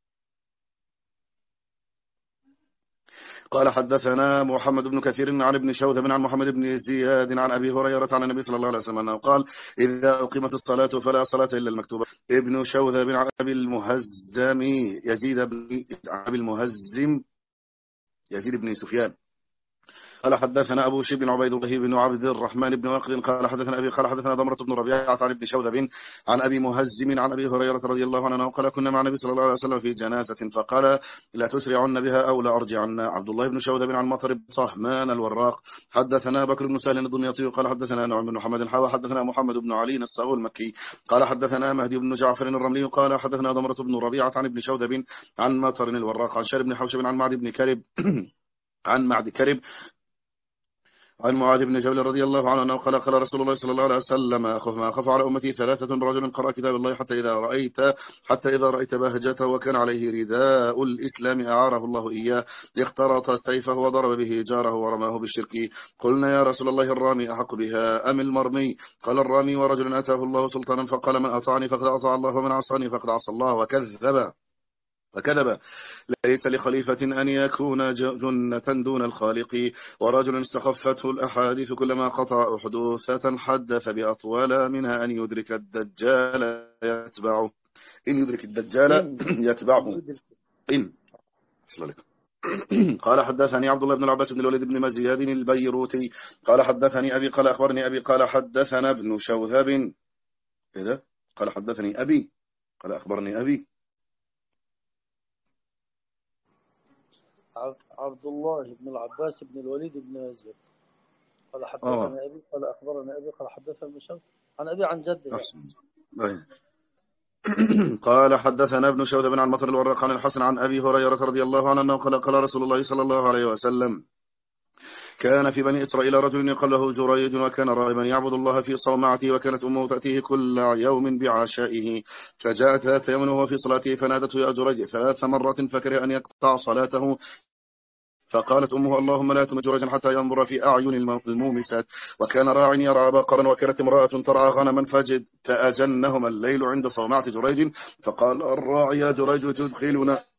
قال حدثنا محمد بن كثير عن ابن شوذب عن محمد بن زياد عن أبي هريرة عن النبي صلى الله عليه وسلم أنه قال إذا أقيمت الصلاة فلا صلاة إلا المكتوبة. ابن شوذب عن أبي المهزم يزيد بن سفيان قال حدثنا أبو شيب بن عبيد الله بن عبد الرحمن بن واقد قال حدثنا أبي قال حدثنا ضمرة بن ربيعة عن ابن شوذب عن أبي مهزم عن أبي هريرة رضي الله عنه قال كنا مع النبي صلى الله عليه وسلم في جنازة فقال لا تسرعن بها أو لا أرجعن. عبد الله بن شوذب عن مطر بن صهمان الوراق حدثنا بكر بن سهل الدمياطي قال حدثنا نعم بن محمد حدثنا محمد بن علي الصاغ المكي قال حدثنا مهدي بن جعفر الرملي قال حدثنا ضمرة بن ربيعة عن ابن شوذب عن مطر الوراق عن شار بن حوشب عن معد بن كرب عن معد كرب عن معاذ بن جبل رضي الله عنه قال رسول الله صلى الله عليه وسلم ما أخف على أمتي ثلاثة رجل قرأ كتاب الله حتى إذا رأيت بهجته وكان عليه رداء الإسلام أعاره الله إياه اخترط سيفه وضرب به جاره ورماه بالشرك. قلنا يا رسول الله الرامي أحق بها أم المرمي؟ قال الرامي ورجل أتاه الله سلطانا فقال من أطاعني فقد أطاع الله ومن عصاني فقد عصى الله وكذب. ليس لخليفة أن يكون جنة دون الخالق. ورجل استخفته الأحاديث كلما قطع أحدوثة حدث بأطول منها أن يدرك الدجال يتبعه قال حدثني عبد الله بن العباس بن الوليد بن مزياد البيروتي قال حدثني أبي قال أخبرني أبي قال حدثنا ابن شوذب قال حدثني أبي قال أخبرني أبي عبد الله بن العباس بن الوليد بن مزيد قال حدثنا أبي قال أخبرنا أبي قال حدثنا ابن شوذب عن أبي عن جده قال حدثنا ابن شوذب عن مطر الوراق عن الحسن عن أبي هريرة رضي الله عنه قال رسول الله صلى الله عليه وسلم كان في بني إسرائيل رجل يقال له جريج وكان راهبا يعبد الله في صومعته وكانت أمه تأتيه كل يوم بعشائه فجاءت ذات يوم وهو في صلاته فنادته يا جريج 3 مرات فكره أن يقطع صلاته فقالت أمه اللهم لا تم جريجا حتى ينظر في أعين المومسات. وكان راع يرعى بقرا وكانت امرأة ترعى غنما فأجنهما الليل عند صومعة جريج فقال الراعي يا جريج تدخلنا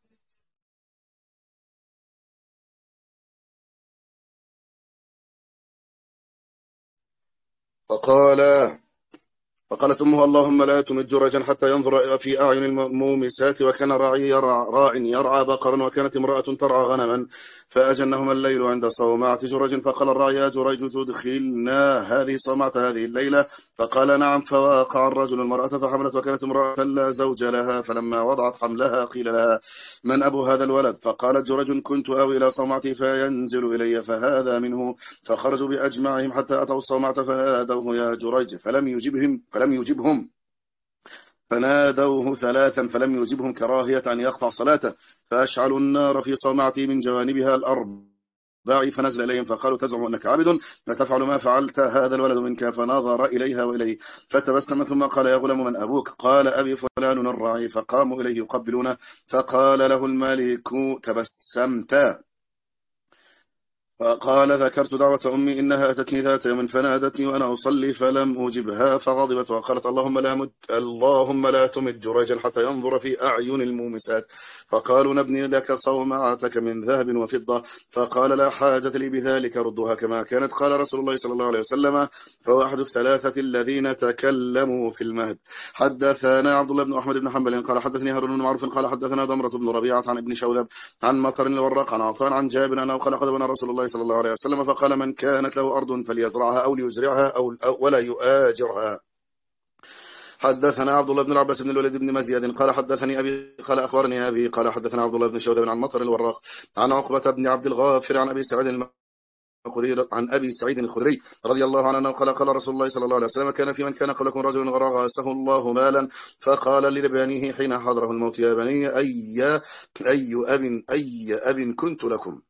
فقالت أمه اللهم لا تمت جرجا حتى ينظر في أعين المومسات. وكان راع يرعى بقرا، وكانت امرأة ترعى غنما، فأجنهما الليل عند صومعة جرج. فقال الراعي يا جريج تدخلنا هذه صومعة هذه الليلة؟ فقال نعم. فوقع الرجل المرأة فحملت، وكانت امرأة لا زوج لها. فلما وضعت حملها قيل لها من أبو هذا الولد؟ فقالت جرج كنت آوي إلى صومعتي فينزل إلي فهذا منه. فخرجوا بأجمعهم حتى أتوا الصومعة فنادوه يا جريج فلم يجبهم فنادوه ثلاثا فلم يجبهم كراهية أن يقطع صلاته. فأشعلوا النار في صومعتي من جوانبها الأربع، فنزل إليهم فقالوا تزعم أنك عبد فتفعل ما فعلت، هذا الولد منك. فنظر إليها وإليه فتبسم ثم قال يا غلام من أبوك؟ قال أبي فلان الراعي. فقاموا إليه يقبلونه. فقال له الملك تبسمت؟ فقال ذكرت دعوة أمي إنها أتتني ذات يوم فنادتني وأنا أصلي فلم أجبها، فغضبت وقالت اللهم لا تمت جريجا حتى ينظر في أعين المومسات. فقالوا نبني لك صومعتك من ذهب وفضة. فقال لا حاجة لي بذلك، ردها كما كانت. قال رسول الله صلى الله عليه وسلم فهو أحد الثلاثة الذين تكلموا في المهد. حدثنا عبد الله بن أحمد بن حنبل قال حدثني هارون بن معروف قال حدثنا ضمرة بن ربيعة عن ابن شوذب عن مطر الورق عن عطاء عن جابر أنه قال قدمنا رسول الله صلى الله عليه وسلم فقال من كانت له أرض فليزرعها أو ليزرعها ولا يؤاجرها. حدثنا عبد الله بن العباس بن الوليد بن مزيد قال حدثني أبي قال أخبرني أبي قال حدثنا عبد الله بن شوذب عن مطر الورق عن عقبة بن عبد الغافر عن أبي سعيد الخدري رضي الله عنه قال قال رسول الله صلى الله عليه وسلم كان في من كان قبلكم رجل غرسه الله مالا فقال لبنيه حين حضره الموت يا بني أي أب كنت لكم؟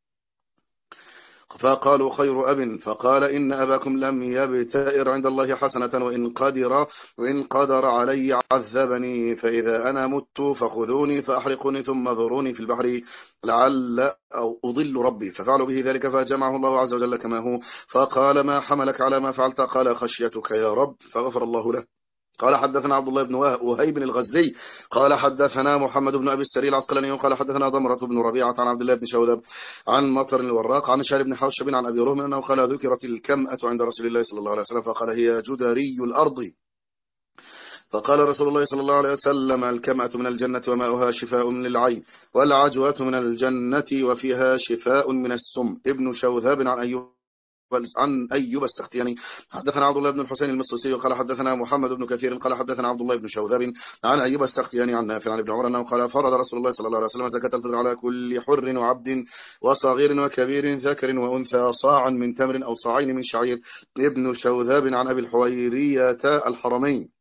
فقالوا خير أب. فقال إن أباكم لم يبتئر عند الله حسنة، وإن قدر علي عذبني، فإذا أنا مت فخذوني فأحرقوني ثم ذروني في البحر لعل أو أضل ربي. ففعلوا به ذلك فجمعه الله عز وجل كما هو. فقال ما حملك على ما فعلت؟ قال خشيتك يا رب، فغفر الله له. قال حدثنا عبد الله بن وهيب الغزي قال حدثنا محمد بن أبي السري العسقلاني قال حدثنا ضمرة بن ربيعة عن عبد الله بن شوذب عن مطر الوراق عن شارب بن حوشب عن أبي رهم أنه قال ذكرت الكمأة عند رسول الله صلى الله عليه وسلم فقال هي جدري الأرض. فقال رسول الله صلى الله عليه وسلم الكمأة من الجنة وماؤها شفاء للعين، والعجوة من الجنة وفيها شفاء من السم. ابن شوذب عن أيوب السختياني حدثنا عبد الله بن الحسين المصري قال حدثنا محمد بن كثير قال حدثنا عبد الله بن شوذب عن أيوب السختياني عن نافع عن ابن عمر أنه قال فرض رسول الله صلى الله عليه وسلم زكاة الفطر على كل حر وعبد وصغير وكبير ذكر وأنثى صاعا من تمر أو صاعين من شعير. ابن شوذب عن أبي الحويرية الحرمين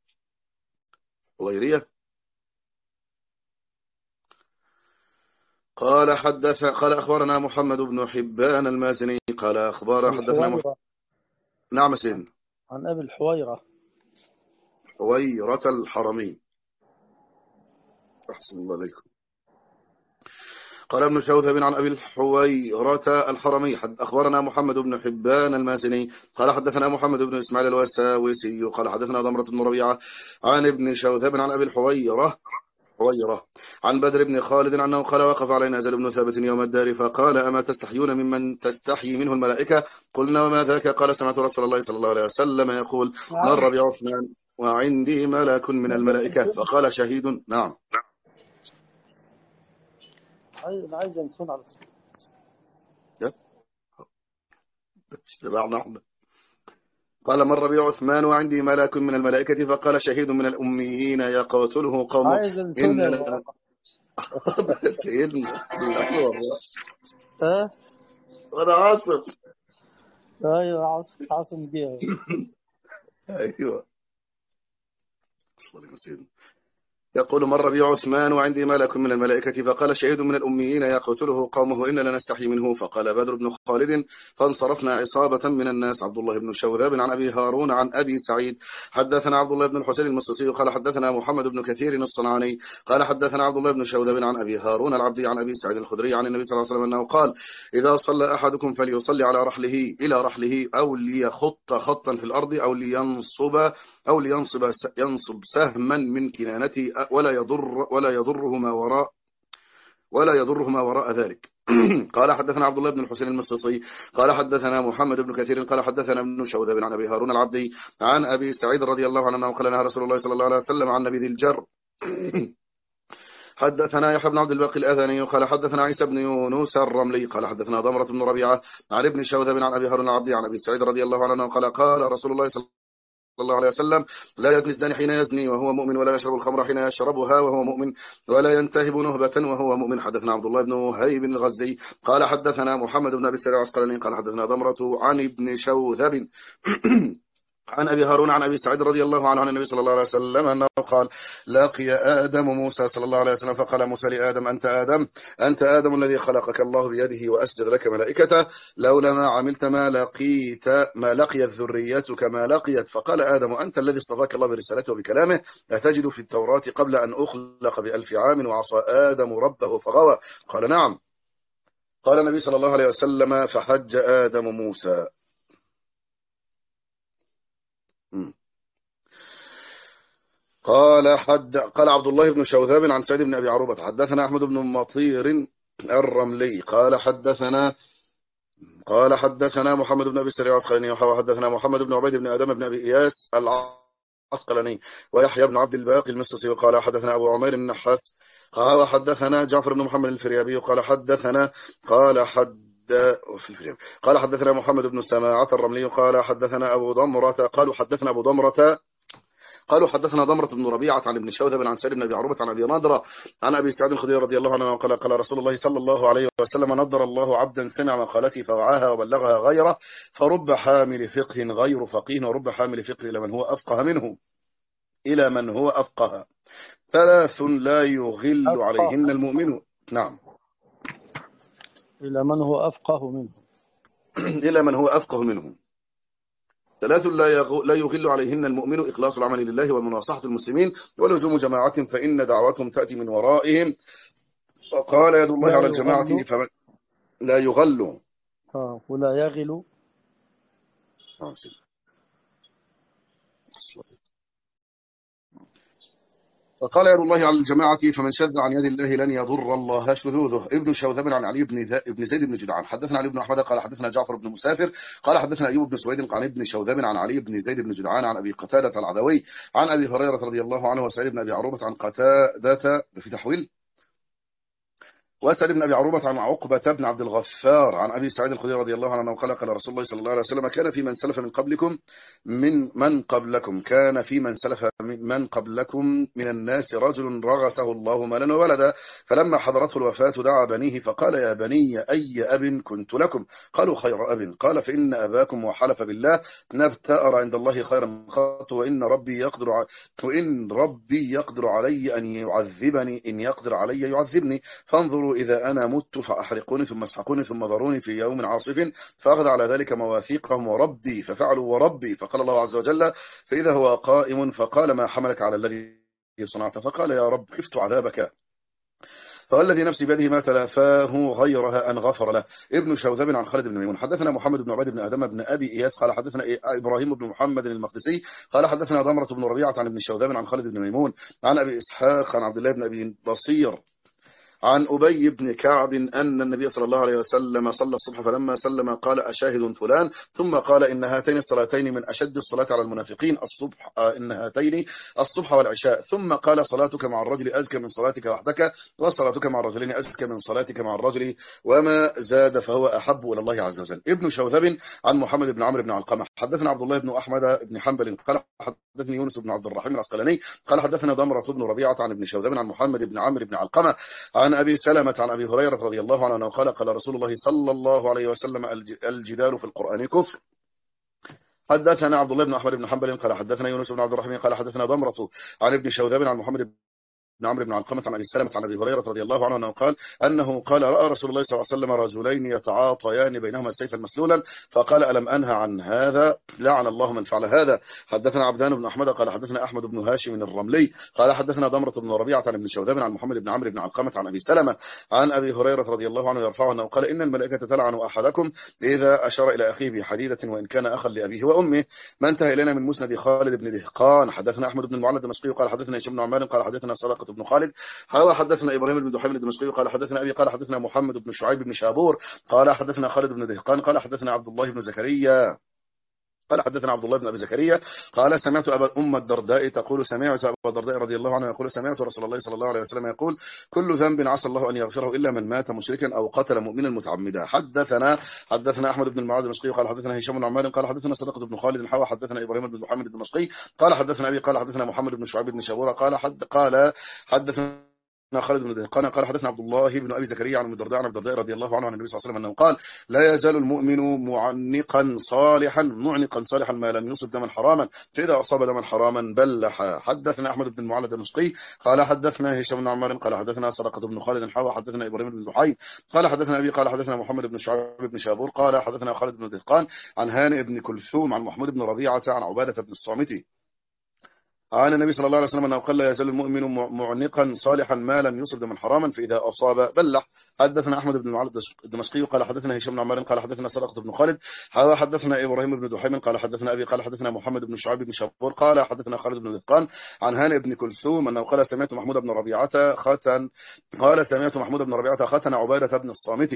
قال أخبرنا محمد بن حبان المازني قال حدثنا نعم سين عن أبي الحويرة الحرمي. أحسن الله عليكم. قال ابن شوذب عن أبي الحويرة الحرمي أخبرنا محمد بن حبان المازني قال حدثنا محمد بن إسماعيل الوساوسي قال حدثنا ضمرة بن ربيعة عن ابن شوذب عن أبي الحويرة عن بدر بن خالد أنه قال وقف علينا زل بن ثابت يوم الدار فقال أما تستحيون ممن تستحيي منه الملائكة؟ قلنا وما ذاك؟ قال سمعت رسول الله صلى الله عليه وسلم يقول مر بعثمان وعندي ملك من الملائكة فقال شهيد. نعم عايز نسون على قال مر بعثمان وعندي ملك من الملائكة فقال شهيد من الأميين يقتله قومه إن سيدنا أنا عاصم. أيوة عاصم دي أيوة يقول مر بي عثمان وعندي ملك من الملائكة فقال شهيد من الأميين يقتله قومه إن لنستحي منه. فقال بدر بن خالد فانصرفنا عصابة من الناس. عبد الله بن شوذب عن أبي هارون عن أبي سعيد حدثنا عبد الله بن الحسين المصري قال حدثنا محمد بن كثير الصنعاني قال حدثنا عبد الله بن شوذب عن أبي هارون العبدي عن أبي سعيد الخدري عن النبي صلى الله عليه وسلم أنه قال إذا صلى أحدكم فليصلي على رحله إلى رحله أو ليخط خطا في الأرض أو ينصب سهما من كنانته ولا يضره ولا يضره ما وراء ذلك. قال حدثنا عبد الله بن الحسين المصيصي قال حدثنا محمد بن كثير قال حدثنا ابن شوذب عن أبي هارون العبدي عن أبي سعيد رضي الله عنه قال نهى رسول الله صلى الله عليه وسلم عن نبي ذي الجر. حدثنا يحيى بن عبد الباقي الأذاني قال حدثنا عيسى بن يونس الرملي قال حدثنا ضمرة بن ربيعة عن ابن شوذب عن أبي هارون العبدي عن أبي سعيد رضي الله عنه قال قال رسول الله صلى الله عليه وسلم لا يزني الزاني حين يزني وهو مؤمن ولا يشرب الخمر حين يشربها وهو مؤمن ولا ينتهب نهبة وهو مؤمن. حدثنا عبد الله بن وهيب الغزي قال حدثنا محمد بن أبي السريع العسقلاني قال حدثنا ضمرة عن ابن شوذب عن أبي هارون عن أبي سعيد رضي الله عنه عن النبي صلى الله عليه وسلم أنه قال لقي آدم موسى صلى الله عليه وسلم فقال موسى لآدم أنت آدم الذي خلقك الله بيده وأسجد لك ملائكته لولا ما عملت ما لقيت ذريتك ما لقيت. فقال آدم أنت الذي اصطفاك الله برسالته وبكلامه أتجد في التوراة قبل أن أخلق ب1000 عام وعصى آدم ربه فغوى. قال نعم. قال النبي صلى الله عليه وسلم فحج آدم موسى. قال عبد الله بن شوذب عن سعيد بن أبي عروبة حدثنا أحمد بن مطير الرملي قال حدثنا محمد بن أبي السريع العسقلاني وحدثنا محمد بن عبيد بن آدم بن أبي إياس العسقلاني ويحيى بن عبد الباقي المصري وقال حدثنا أبو عمير النحاس قال حدثنا جعفر بن محمد الفريابي قال حدثنا محمد بن سماعة الرملي قال حدثنا أبو ضمرة قالوا حدثنا ضمرة بن ربيعة عن ابن شوذب عن سعيد بن أبي عروبة عن أبي نضرة عن أبي سعيد الخدري رضي الله عنه قال رسول الله صلى الله عليه وسلم نضر الله عبدا سمع مقالتي فوعاها وبلغها غيره فرب حامل فقه غير فقيه ورب حامل فقه إلى من هو أفقه 3 لا يغل عليهن المؤمن. نعم. إلى من هو أفقه منه. إلى من هو أفقه منه. 3 لا يغل عليهن المؤمن إخلاص العمل لله ومناصحة المسلمين ولزوم جماعة فإن دعوتهم تأتي من ورائهم. وقال يد الله على الجماعة فمن لا يغل ولا يغل وقال يد الله على الجماعة فمن شذ عن يد الله لن يضر الله شذوذه. ابن شوذب عن علي بن زيد بن جدعان حدثنا علي بن أحمد قال حدثنا جعفر بن مسافر قال حدثنا أيوب بن سويد عن ابن شوذب عن علي بن زيد بن جدعان عن أبي قتادة العدوي عن أبي هريرة رضي الله عنه وسعيد بن أبي عروبة عن قتادة في تحويل وسعيد بن أبي عروبة عن عقبة بن عبد الغفار عن أبي سعيد الخدري رضي الله عنه قال قال رسول الله صلى الله عليه وسلم كان في من سلف من قبلكم من الناس رجل رغسه الله مالا وولدا فلما حضرته الوفاة دعا بنيه فقال يا بني أي أب كنت لكم قالوا خير أب قال فإن أباكم وحلف بالله نبتأر عند الله خيرا من خط وإن ربي يقدر علي أن يعذبني إن يقدر علي يعذبني فانظروا إذا أنا مت فأحرقوني ثم اسحقوني ثم ذروني في يوم عاصف فأخذ على ذلك مواثيقهم وربي ففعلوا وربي. فقال الله عز وجل فإذا هو قائم فقال ما حملك على الذي صنعت فقال يا رب خفت عذابك فالذي نفسي بيده ما تلافاه غيرها أن غفر له. ابن شوذب عن خالد بن ميمون حدثنا محمد بن عبيد بن آدم بن أبي إياس قال حدثنا إبراهيم بن محمد المقدسي قال حدثنا ضمرة بن ربيعة عن ابن شوذب عن خالد بن ميمون عن أبي إسحاق عن عبد الله بن أبي بصير عن أبي بن كعب أن النبي صلى الله عليه وسلم صلى الصبح فلما سلم قال أشاهد فلان ثم قال إن هاتين الصلاتين من أشد الصلاة على المنافقين إن هاتين الصبح والعشاء ثم قال صلاتك مع الرجل أزكى من صلاتك وحدك وصلاتك مع الرجلين أزكى من صلاتك مع الرجل وما زاد فهو أحب إلى الله عز وجل. ابن شوذب عن محمد بن عمرو بن علقمة حدثنا عبد الله بن أحمد بن حنبل قال حدثني يونس بن عبد الرحيم العسقلاني قال حدثنا ضمرة بن ربيعة عن ابن شوذب عن محمد بن عمرو بن علقمة عن أبي سلمة عن أبي هريرة رضي الله عنه قال قال رسول الله صلى الله عليه وسلم الجدال في القرآن كفر. حدثنا عبد الله بن أحمد بن حنبل قال حدثنا يونس بن عبد الرحيم قال حدثنا ضمرة عن ابن شوذب عن محمد بن عمرو بن علقمة عن أبي سلمة عن أبي هريرة رضي الله عنه قال أنه قال رأى رسول الله صلى الله عليه وسلم رجلين يتعاطيان بينهما سيفا مسلولا فقال ألم أنهى عن هذا لعن الله من فعل هذا. حدثنا عبدان بن أحمد قال حدثنا أحمد بن هاشم الرملي قال حدثنا ضمرة بن ربيعة عن ابن شوذب عن محمد بن عمرو بن علقمة عن أبي سلمة عن أبي هريرة رضي الله عنه يرفعه أنه قال إن الملائكة تلعن أحدكم إذا أشار إلى أخيه بحديدة وإن كان أخا لأبيه وأمه. ما انتهى إلينا من مسند خالد بن دهقان حدثنا أحمد بن المعلى الدمشقي قال حدثنا هشام بن عمار قال حدثنا صدقة صدقة بن خالد حدثنا إبراهيم بن دحيم الدمشقي قال حدثنا أبي قال حدثنا محمد بن شعيب بن شابور قال حدثنا خالد بن دهقان قال حدثنا عبد الله بن زكريا قال حدثنا عبد الله بن ابي زكريا قال سمعت ام الدرداء تقول سمعت ابا الدرداء رضي الله عنه يقول سمعت رسول الله صلى الله عليه وسلم يقول كل ذنب عسى الله ان يغفره الا من مات مشركا او قتل مؤمنا متعمدا. حدثنا احمد بن المعاذ الدمشقي قال حدثنا هشام بن عمار قال حدثنا صدقة بن خالد حدثنا ابراهيم بن محمد الدمشقي قال حدثنا ابي قال حدثنا محمد بن شعيب بن شابوره قال حدثنا خالد بن دهقان قال حدثنا عبد الله بن ابي زكريا عن الدرداء رضي الله عنه عن النبي صلى الله عليه وسلم انه قال لا يزال المؤمن معنقا صالحا ما لم يصب دما حراما فاذا اصاب دما حراما بلح. حدثنا احمد بن المعلى الدمشقي قال حدثنا هشام بن عمار قال حدثنا صدقة بن خالد حدثنا ابراهيم بن دحيم قال حدثنا ابي قال حدثنا محمد بن شعيب بن شابور قال حدثنا خالد بن دهقان عن هانئ بن كلثوم عن محمود بن ربيعه عن عباده بن الصامت عن النبي صلى الله عليه وسلم أنه قال لا يزال المؤمن معنقا صالحا ما لم يصب دما حراما فإذا أصاب بلح. حدثنا أحمد بن المعلى الدمشقي قال حدثنا هشام بن عمار قال حدثنا صدقة بن خالد حدثنا إبراهيم بن دحيم قال حدثنا أبي قال حدثنا محمد بن شعيب بن شابور قال حدثنا خالد بن دهقان عن هانئ بن كلثوم أنه قال سمعت محمود بن ربيعة ختن عبادة بن الصامت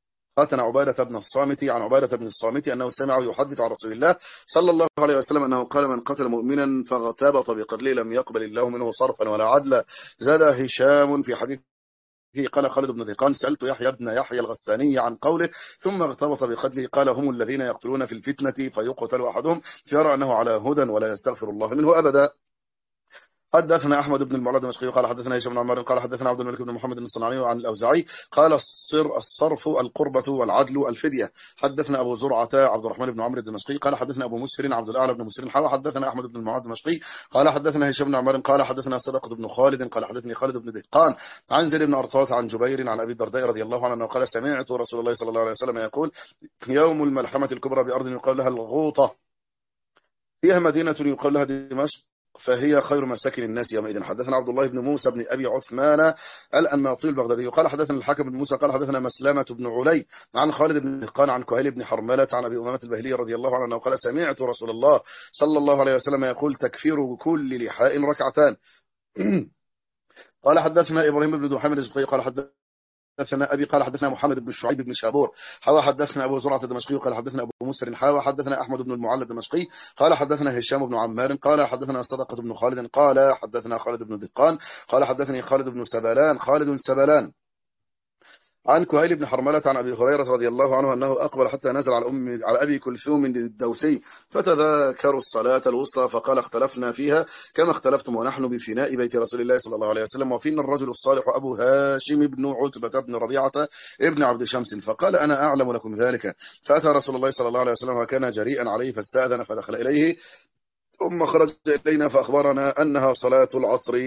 عن عبادة بن الصامت أنه سمع يحدث عن رسول الله صلى الله عليه وسلم أنه قال من قتل مؤمنا فاغتبط بقتله لم يقبل الله منه صرفا ولا عدلا. زاد هشام في حديث قال خالد بن دهقان سألت يحيى بن يحيى الغساني عن قوله ثم اغتبط بقتله قال هم الذين يقتلون في الفتنة فيقتل أحدهم فيرى أنه على هدى ولا يستغفر الله منه أبدا. حدثنا احمد بن المعلى الدمشقي قال حدثنا هشام بن عمار قال حدثنا عبد الملك بن محمد الصنعاني عن الاوزاعي قال الصرف القربة والعدل الفدية. حدثنا ابو زرعة عبد الرحمن بن عمرو الدمشقي قال حدثنا ابو مسهر عبد الاعلى بن مسهر حدثنا احمد بن المعلى الدمشقي قال حدثنا هشام بن عمار قال حدثنا صدقة بن خالد قال حدثني خالد بن دهقان عن زيد بن ارطاط عن جبير عن ابي الدرداء رضي الله عنه قال سمعت رسول الله صلى الله عليه وسلم يقول يوم الملحمة الكبرى بارض يقال لها الغوطة فيها مدينة يقال لها دمشق فهي خير مساكن الناس يومئذ. حدثنا عبد الله بن موسى بن ابي عثمان الأنماطي البغدادي قال حدثنا الحكم بن موسى قال حدثنا مسلمة بن علي عن خالد بن دهقان عن كهيل بن حرملة عن ابي امامة البهلي رضي الله عنه قال سمعت رسول الله صلى الله عليه وسلم يقول تكفير كل لحاء ركعتان. قال حدثنا ابراهيم بن دحيم الزقي قال حدثنا أبي قال حدثنا محمد بن شعيب بن شابور حدثنا أبو زرعة الدمشقي قال حدثنا أبو مسر حدثنا أحمد بن المعلى الدمشقي قال حدثنا هشام بن عمار قال حدثنا صدقة بن خالد قال حدثنا خالد بن دهقان قال حدثني خالد سبلان عن كهيل بن حرملة عن أبي هريرة رضي الله عنه أنه أقبل حتى نزل على أبي كلثوم الدوسي فتذاكروا الصلاة الوسطى فقال اختلفنا فيها كما اختلفتم ونحن بفناء بيت رسول الله صلى الله عليه وسلم وفينا الرجل الصالح أبو هاشم بن عتبة بن ربيعة ابن عبد شمس فقال أنا أعلم لكم ذلك فأتى رسول الله صلى الله عليه وسلم وكان جريئا عليه فاستأذن فدخل إليه ثم خرج إلينا فأخبرنا أنها صلاة العصر.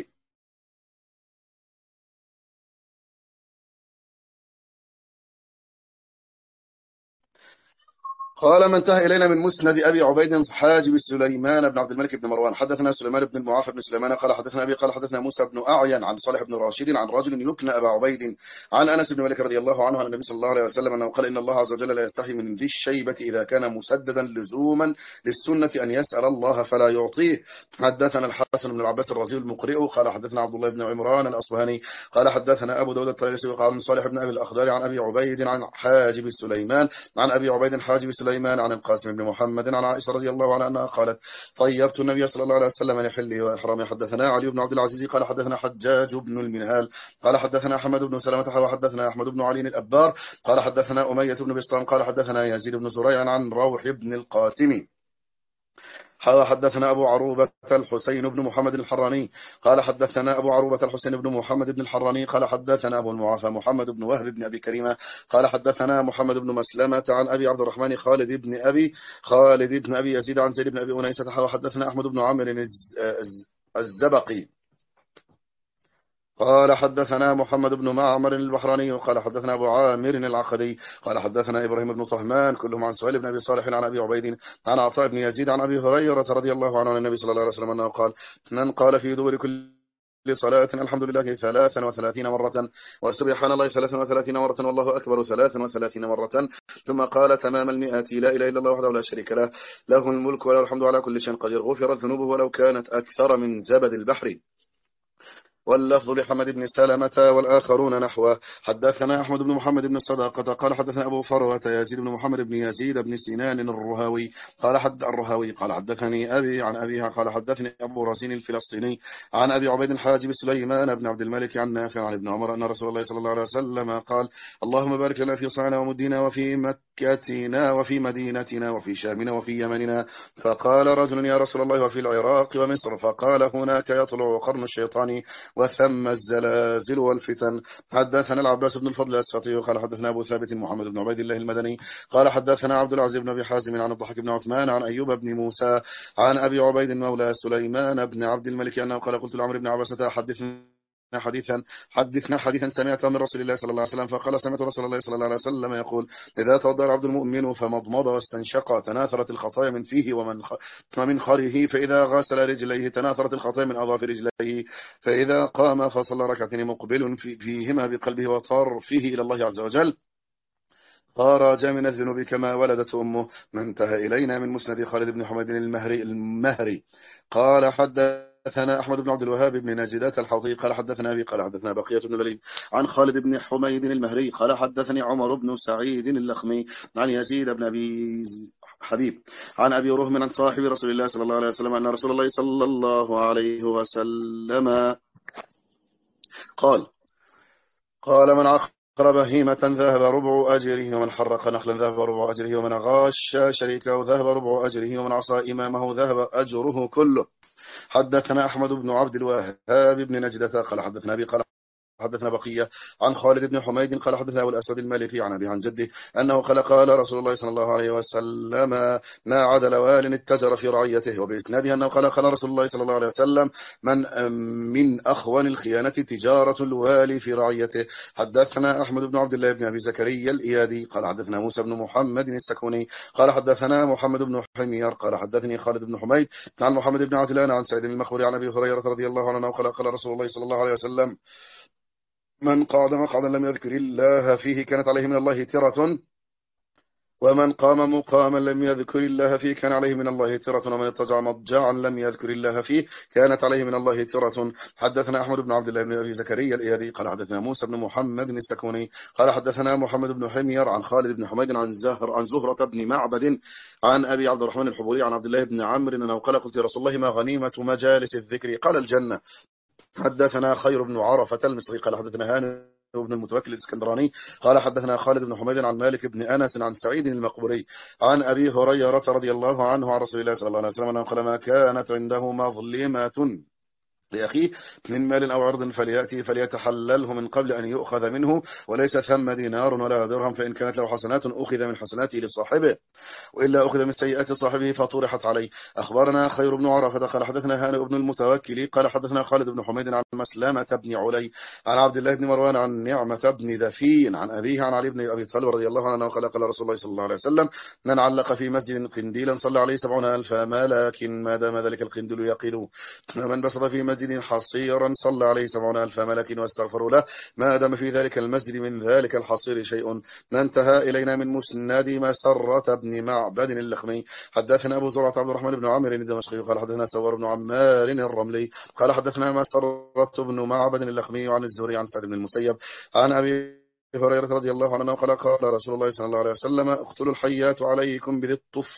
قال ما انتهى إلينا من مسند أبي عبيد حاجب سليمان بن عبد الملك بن مروان حدثنا سليمان بن المعافى بن سليمان قال حدثنا أبي قال حدثنا موسى بن أعين عن صالح بن راشد عن رجل يكنى أبا عبيد عن أنس بن مالك رضي الله عنه عن النبي صلى الله عليه وسلم أنه قال إن الله عز وجل لا يستحي من ذي الشيبة إذا كان مسددا لزوما للسنة أن يسأل الله فلا يعطيه. حدثنا الحسن بن العباس الرزي المقرئ قال حدثنا عبد الله بن عمران الأصبهاني قال حدثنا أبو داود الطيالسي قال صالح بن أبي الأخضر عن أبي عبيد عن حاجب سليمان عن أبي عبيد حاجب سليمان عن القاسم بن محمد عن عائشة رضي الله عنها أنها قالت طيبت النبي صلى الله عليه وسلم لحله وإحرامه. حدثنا علي بن عبد العزيز قال حدثنا حجاج بن المنهال قال حدثنا حمد بن سلمة وحدثنا أحمد بن علي الأبار قال حدثنا أمية بن بسطام قال حدثنا يزيد بن زريع عن روح بن القاسم حدثنا أبو عروبة الحسين بن محمد الحراني قال حدثنا أبو عروبة الحسين بن محمد بن الحراني قال حدثنا أبو المعافى محمد بن وهب بن أبي كريمة قال حدثنا محمد بن مسلمة عن أبي عبد الرحمن خالد بن أبي يزيد عن زيد بن أبي أنيسة وحدثنا أحمد بن عامر الزبقي قال حدثنا محمد بن معمر البحراني قال حدثنا أبو عامر العقدي قال حدثنا إبراهيم بن طهمان كلهم عن سهيل بن أبي صالح عن أبي عبيد عن عطاء بن يزيد عن أبي هريرة رضي الله عنه عن النبي صلى الله عليه وسلم أنه قال من قال في دور كل صلاة الحمد لله 33 مرة وسبحان الله 33 مرة والله أكبر 33 مرة ثم قال تمام 100 لا إله إلا الله وحده لا شريك له له الملك وله الحمد على كل شيء قدير غفرت ذنوبه ولو كانت أكثر من زبد البحر. واللفظ لحمد بن سلمة والآخرون نحوه. حدثنا أحمد بن محمد بن الصداقة قال حدثنا أبو فروة يزيد بن محمد بن يزيد بن سنان الرهاوي قال حدثني أبي عن أبيها قال حدثني أبو رزين الفلسطيني عن أبي عبيد الحاجب سليمان بن عبد الملك عن نافع عن ابن عمر أن رسول الله صلى الله عليه وسلم قال اللهم بارك لنا في صاعنا ومدنا وفي مكتنا وفي مدينتنا وفي شامنا وفي يمننا. فقال رجل يا رسول الله وفي العراق ومصر؟ فقال هناك يطلع قرن الشيطان وثم الزلازل والفتن. حدثنا العباس بن الفضل الأسفطي قال حدثنا أبو ثابت محمد بن عبيد الله المدني قال حدثنا عبد العزيز بن أبي حازم عن الضحك بن عثمان عن أيوب بن موسى عن أبي عبيد مولى سليمان بن عبد الملك أنه قال قلت لعمرو بن عباسة حدثنا حديثا سمعته من رسول الله صلى الله عليه وسلم. فقال سمعت رسول الله صلى الله عليه وسلم يقول إذا توضأ العبد المؤمن فمضمض واستنشق تناثرت الخطايا من فيه ومن خره، فإذا غسل رجليه تناثرت الخطايا من أظافر رجليه، فإذا قام فصلى ركعتين مقبل فيهما بقلبه وطرفه إلى الله عز وجل خرج من الذنوب كما ولدت أمه. ما انتهى إلينا من مسند خالد بن حميد المهري قال حدثنا أحمد بن عبد الوهاب بن نجدات الحوضي قال حدثنا أبي قال حدثنا بقية بن الوليد عن خالد بن حميد المهري قال حدثني عمر بن سعيد اللخمي عن يزيد بن أبي حبيب عن أبي رهم عن صاحب رسول الله صلى الله عليه وسلم أن رسول الله صلى الله عليه وسلم قال من عقر بهيمة ذهب ربع أجره، ومن حرق نخلا ذهب ربع أجره، ومن غاش شريكه ذهب ربع أجره، ومن عصى إمامه ذهب أجره كله. حدثنا أحمد بن عبد الوهاب بن نجدة قال حدثنا أبي قال حدثنا بقية عن خالد بن حميد قال حدثنا أبو الأسود المالكي عن أبي عن جده أنه قال رسول الله صلى الله عليه وسلم ما عدل وال اتجر في رعيته. وبإسناده أنه قال رسول الله صلى الله عليه وسلم من أخون الخيانة تجارة الوالي في رعيته. حدثنا أحمد بن عبد الله بن أبي زكريا الإيادي قال حدثنا موسى بن محمد السكوني قال حدثنا محمد بن حمير قال حدثني خالد بن حميد عن محمد بن عجلان عن سعيد المخبري عن أبي هريرة رضي الله عنه قال رسول الله صلى الله عليه وسلم من قعد مقعدا لم يذكر الله فيه كانت عليه من الله ترة، ومن قام مقاما لم يذكر الله فيه كان عليه من الله ترة، ومن اضطجع مضجعا لم يذكر الله فيه كانت عليه من الله ترة. حدثنا أحمد بن عبد الله بن أبي زكريا الإيادي قال حدثنا موسى بن محمد السكوني قال حدثنا محمد بن حمير عن خالد بن حميد عن زهرة بن معبد عن أبي عبد الرحمن الحبوري عن عبد الله بن عمرو أنه قال قلت يا رسول الله ما غنيمة مجالس الذكر؟ قال الجنة. حدثنا خير بن عرفة المصري قال حدثنا هاني بن المتوكل الاسكندراني قال حدثنا خالد بن حميد عن مالك بن أنس عن سعيد المقبوري عن أبي هريرة رضي الله عنه عن رسول الله صلى الله عليه وسلم أنه قال ما كانت عنده مظلمة لأخيه من مال أو عرض فليأتي فليتحلله من قبل أن يؤخذ منه، وليس ثم دينار ولا درهم، فإن كانت له حسنات أخذ من حسناته لصاحبه، وإلا أخذ من سيئات صاحبه فطرحت عليه. أخبرنا خير بن عرفة قال حدثنا هانئ بن المتوكل قال حدثنا خالد بن حميد عن مسلمة بن علي عن عبد الله بن مروان عن نعمة بن ذفين عن أبيه عن علي بن أبي طالب رضي الله عنه قال رسول الله صلى الله عليه وسلم من علق في مسجد قنديلا صلى عليه 70,000 ملاك ما دام ذلك القنديل يقيل، ومن بسط في مسجد حصيرا صلى عليه 70,000 ملاك واستغفروا له ما دام في ذلك المسجد من ذلك الحصير شيء. ما انتهى إلينا من مسند مسرة بن معبد اللخمي. حدثنا أبو زرعة عبد الرحمن بن عامر الدمشقي قال حدثنا سوار بن عمار الرملي قال حدثنا مسرة بن معبد اللخمي عن الزهري عن سعيد بن المسيب عن أبي هريرة رضي الله عنه قال رسول الله صلى الله عليه وسلم اقتلوا الحيات عليكم بذي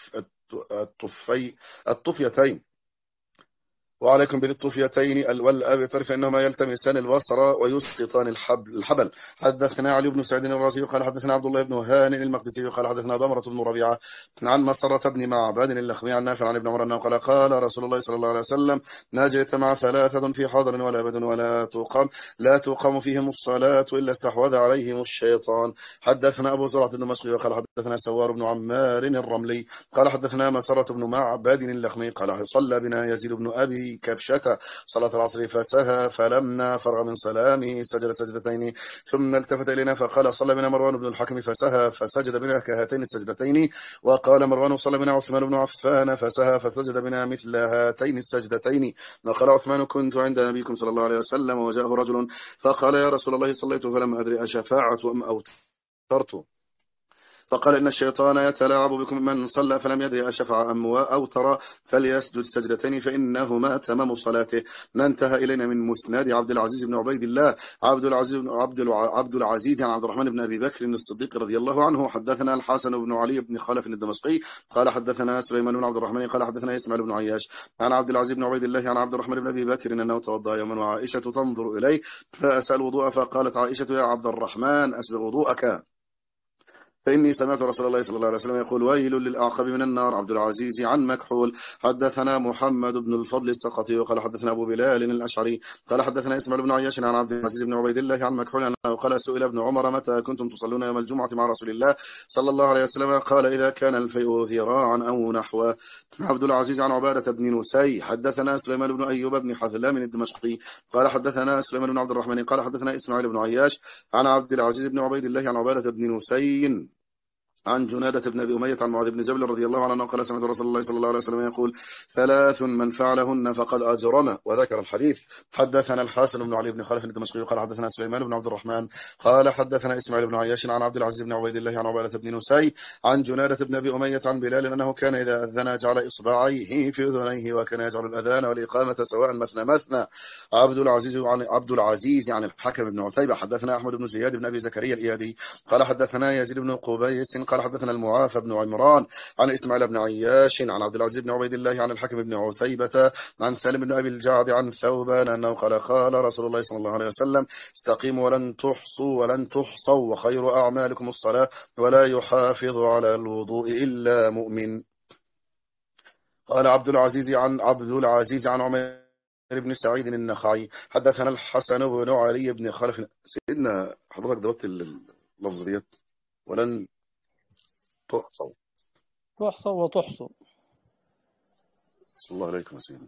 الطفيتين وعليكم بالطفيتين والأبتر فإنهما يلتمسان البصر ويسقطان الحبل. حدثنا علي بن سعيد الرازي قال حدثنا عبد الله بن هانئ المقدسي قال حدثنا ضمرة بن ربيعة عن مسرة بن معبد اللخمي عن نافع عن ابن عمر أنه قال رسول الله صلى الله عليه وسلم ما اجتمع ثلاثة في حضر ولا بدن لا تقام فيهم الصلاة إلا استحوذ عليهم الشيطان. حدثنا أبو زرعة الدمشقي قال حدثنا سوار بن عمار الرملي قال حدثنا مسرة بن معبد اللخمي قال صلى بنا يزيد بن أبي كبشة صلاة العصر فسهى فلما فرغ من سلامه سجد سجدتين ثم التفت إلينا فقال صلى بنا مروان بن الحكم فسهى فسجد بنا كهاتين السجدتين، وقال مروان صلى بنا عثمان بن عفان فسهى فسجد بنا مثل هاتين السجدتين، وقال عثمان كنت عند نبيكم صلى الله عليه وسلم وجاءه رجل فقال يا رسول الله صليت فلم أدري أشفاعة أم أوترت، فقال إن الشيطان يتلاعب بكم، من صلى فلم يدري أشفع أم أوتر فليسجد سجدتين فإنهما تمام صلاته. انتهى إلينا من مسند عبد العزيز بن عبيد الله عبد العزيز عن عبد الرحمن بن أبي بكر الصديق رضي الله عنه. حدثنا الحسن بن علي بن خلف الدمشقي قال حدثنا سليمان بن عبد الرحمن قال حدثنا إسماعيل بن عياش عن عبد العزيز بن عبيد الله عن عبد الرحمن بن أبي بكر أنه توضأ يوما وعائشة تنظر إليه فأسأل وضوء، فقالت عائشة يا عبد الرحمن أسبغ وضوءك فإني سمعت رسول الله صلى الله عليه وسلم يقول ويل للأعقب من النار. عبد العزيز عن مكحول. حدثنا محمد بن الفضل السقطي وقال حدثنا أبو بلال الأشعري قال حدثنا إسماعيل بن عياش عن عبد العزيز بن عبيد الله عن مكحول أنه قال سئل ابن عمر متى كنتم تصلون يوم الجمعة مع رسول الله صلى الله عليه وسلم؟ قال إذا كان الفيء ذراعا أو نحوه. عبد العزيز عن عبادة بن نسي. حدثنا سليمان بن أيوب بن حذلام الدمشقي قال حدثنا سليمان بن عبد الرحمن قال حدثنا إسماعيل بن عياش عن عبد العزيز بن عبيد الله عن عبادة بن نسي عن جنادة بن أبي أمية عن معاذ بن جبل رضي الله عنه قال سمعت رسول الله صلى الله عليه وسلم يقول ثلاث من فعلهن فقد أجرم، وذكر الحديث. حدثنا الحسن بن علي بن خلف الدمشقي قال حدثنا سليمان بن عبد الرحمن قال حدثنا إسماعيل بن عياش عن عبد العزيز بن عبيد الله عن عبادة بن نسي عن جنادة بن أبي أمية عن بلال أنه كان إذا أذن جعل إصبعيه في أذنيه وكان يجعل الأذان والإقامة سواء مثنى مثنى. عبد العزيز عن الحكم بن عتيبة. حدثنا أحمد بن زياد بن أبي زكريا الإيادي قال حدثنا يزيد بن قبيس قال حدثنا المعافى بن عمران عن إسماعيل بن عياش عن عبد العزيز بن عبيد الله عن الحكم بن عتيبة عن سالم بن أبي الجعد عن ثوبان أنه قال رسول الله صلى الله عليه وسلم استقيموا ولن تحصوا وخير أعمالكم الصلاة ولا يحافظ على الوضوء إلا مؤمن. قال عبد العزيز عن عمر بن سعيد النخعي حدثنا الحسن بن علي بن خلف. سيدنا حضرتك دوت اللفظ ديت ولن تحصوا وتحصوا. صلى الله عليكم وسلم.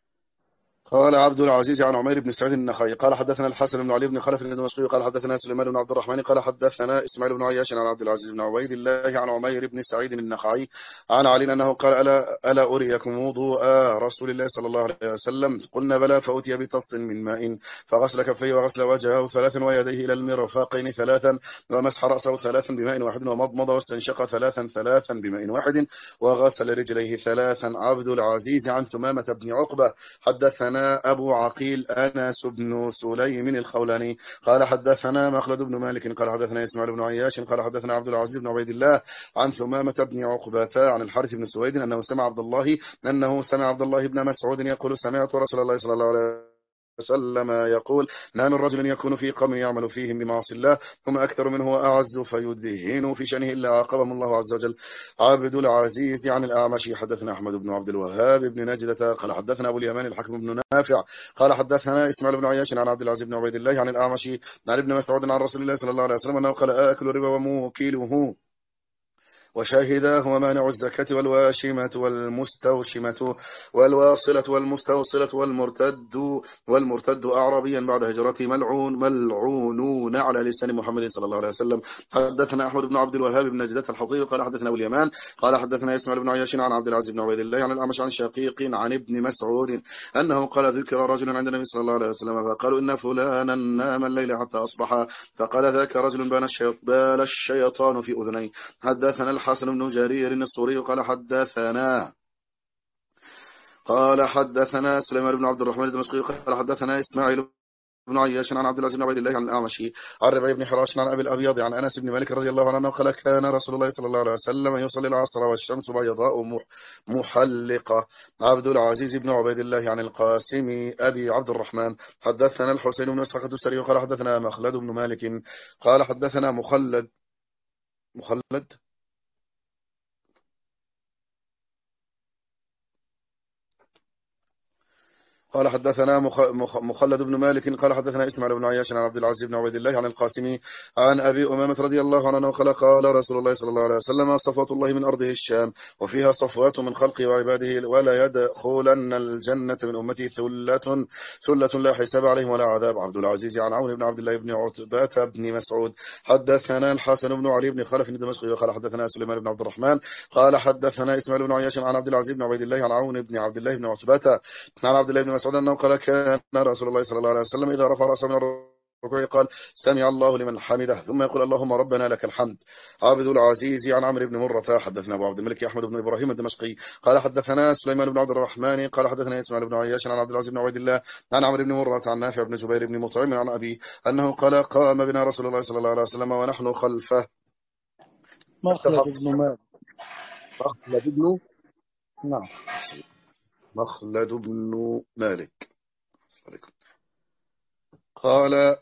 قال عبد العزيز عن عمير بن سعيد النخعي قال حدثنا الحسن بن علي بن خلف الدمشقي قال حدثنا سليمان بن عبد الرحمن قال حدثنا إسماعيل بن عياش عن عبد العزيز بن عبيد الله عن عمير بن سعيد النخعي عن علي أنه قال ألا أريكم وضوء رسول الله صلى الله عليه وسلم؟ قلنا بلى، فأتي بطص من ماء فغسل كفيه وغسل وجهه ثلاثا ويديه إلى المرفقين ثلاثا ومسح رأسه ثلاثا بماء واحد ومضمض واستنشق ثلاثا بماء واحد وغسل رجليه ثلاثا. عبد العزيز عن ثمامة بن عقبة. حدثنا أبو عقيل أنس بن سليم الخولاني قال حدثنا مخلد بن مالك قال حدثنا إسماعيل بن عياش قال حدثنا عبد العزيز بن عبيد الله عن ثمامة بن عقبة عن الحارث بن سويد أنه سمع عبد الله بن مسعود يقول سمعت رسول الله صلى الله عليه وسلم يقول ما من رجل يكون في قوم يعمل فيهم بمعصي الله هم أكثر منه وأعز فيدهين في شأنه إلا عاقبهم الله عز وجل. عبد العزيز عن الأعمش. حدثنا أحمد بن عبد الوهاب بن نجدة قال حدثنا أبو اليمان الحكم بن نافع قال حدثنا إسماعيل بن عياش عن عبد العزيز بن عبيد الله عن الأعمش عن ابن مسعود عن رسول الله صلى الله عليه وسلم أنه قال آكل الربا وموكله وشاهداه ومانع الزكاة والواشمة والمستوشمة والواصلة والمستوصلة والمرتد أعرابيا بعد هجرته ملعونون على لسان محمد صلى الله عليه وسلم. حدثنا أحمد بن عبد الوهاب بن نجدة الحطي قال حدثنا أبو اليمان قال حدثنا إسماعيل بن عياش عن عبد العزيز بن عبيد الله عن الأعمش عن شقيق عن ابن مسعود أنه قال ذكر رجل عند النبي صلى الله عليه وسلم فقالوا إن فلانا نام الليل حتى أصبح فقال ذاك رجل بال الشيطان في أذنيه. حدثنا الحسن بن جرير الصوري قال حدثنا سليمان بن عبد الرحمن الدمشقي قال حدثنا إسماعيل بن عياش عن عبد العزيز بن عبيد الله عن الأعمشي عن ربيع بن حراش عن أبي الأبيض عن أنس بن مالك رضي الله عنه قال كان رسول الله صلى الله عليه وسلم يصلي العصر والشمس بيضاء محلقة. عبد العزيز بن عبيد الله عن القاسم أبي عبد الرحمن. حدثنا الحسين بن إسحاق الدستوائي قال حدثنا مخلد بن مالك قال حدثنا مخلد قال حدثنا مخلد بن مالك قال حدثنا إسماعيل بن عياش عن عبد العزيز بن عبيد الله عن القاسم عن أبي أمامة رضي الله عنه قال رسول الله صلى الله عليه وسلم صفوة الله من أرضه الشام وفيها صفوات من خلقه وعباده ولا يدخلن الجنة من أمتي ثلة لا حساب عليهم ولا عذاب. عبد العزيز عن عون بن عبد الله بن عتبة بن مسعود. حدثنا الحسن بن علي بن خلف الدمشقي قال حدثنا سليمان بن عبد الرحمن قال حدثنا إسماعيل بن عياش عن عبد العزيز بن عبيد الله عن عون بن عبد الله بن عتبة عن عبد الله بن مسعود أنه قال كان رسول الله صلى الله عليه وسلم إذا رفع رأسه من الركوع قال سمع الله لمن حمده، ثم يقول اللهم ربنا لك الحمد. عبد العزيز عن عمرو بن مرة حدثنا أبو عبد الملك أحمد بن إبراهيم الدمشقي قال حدثنا سليمان بن عبد الرحمن قال حدثنا إسماعيل بن عياش عن عبد العزيز بن عبيد الله عن عمرو بن مرة عن نافع بن جبير بن مطعم عن أبي أنه قال قام بنا رسول الله صلى الله عليه وسلم ونحن خلفه. مخلد بن مالك. مخلد بن نعم. مخلد بن مالك قال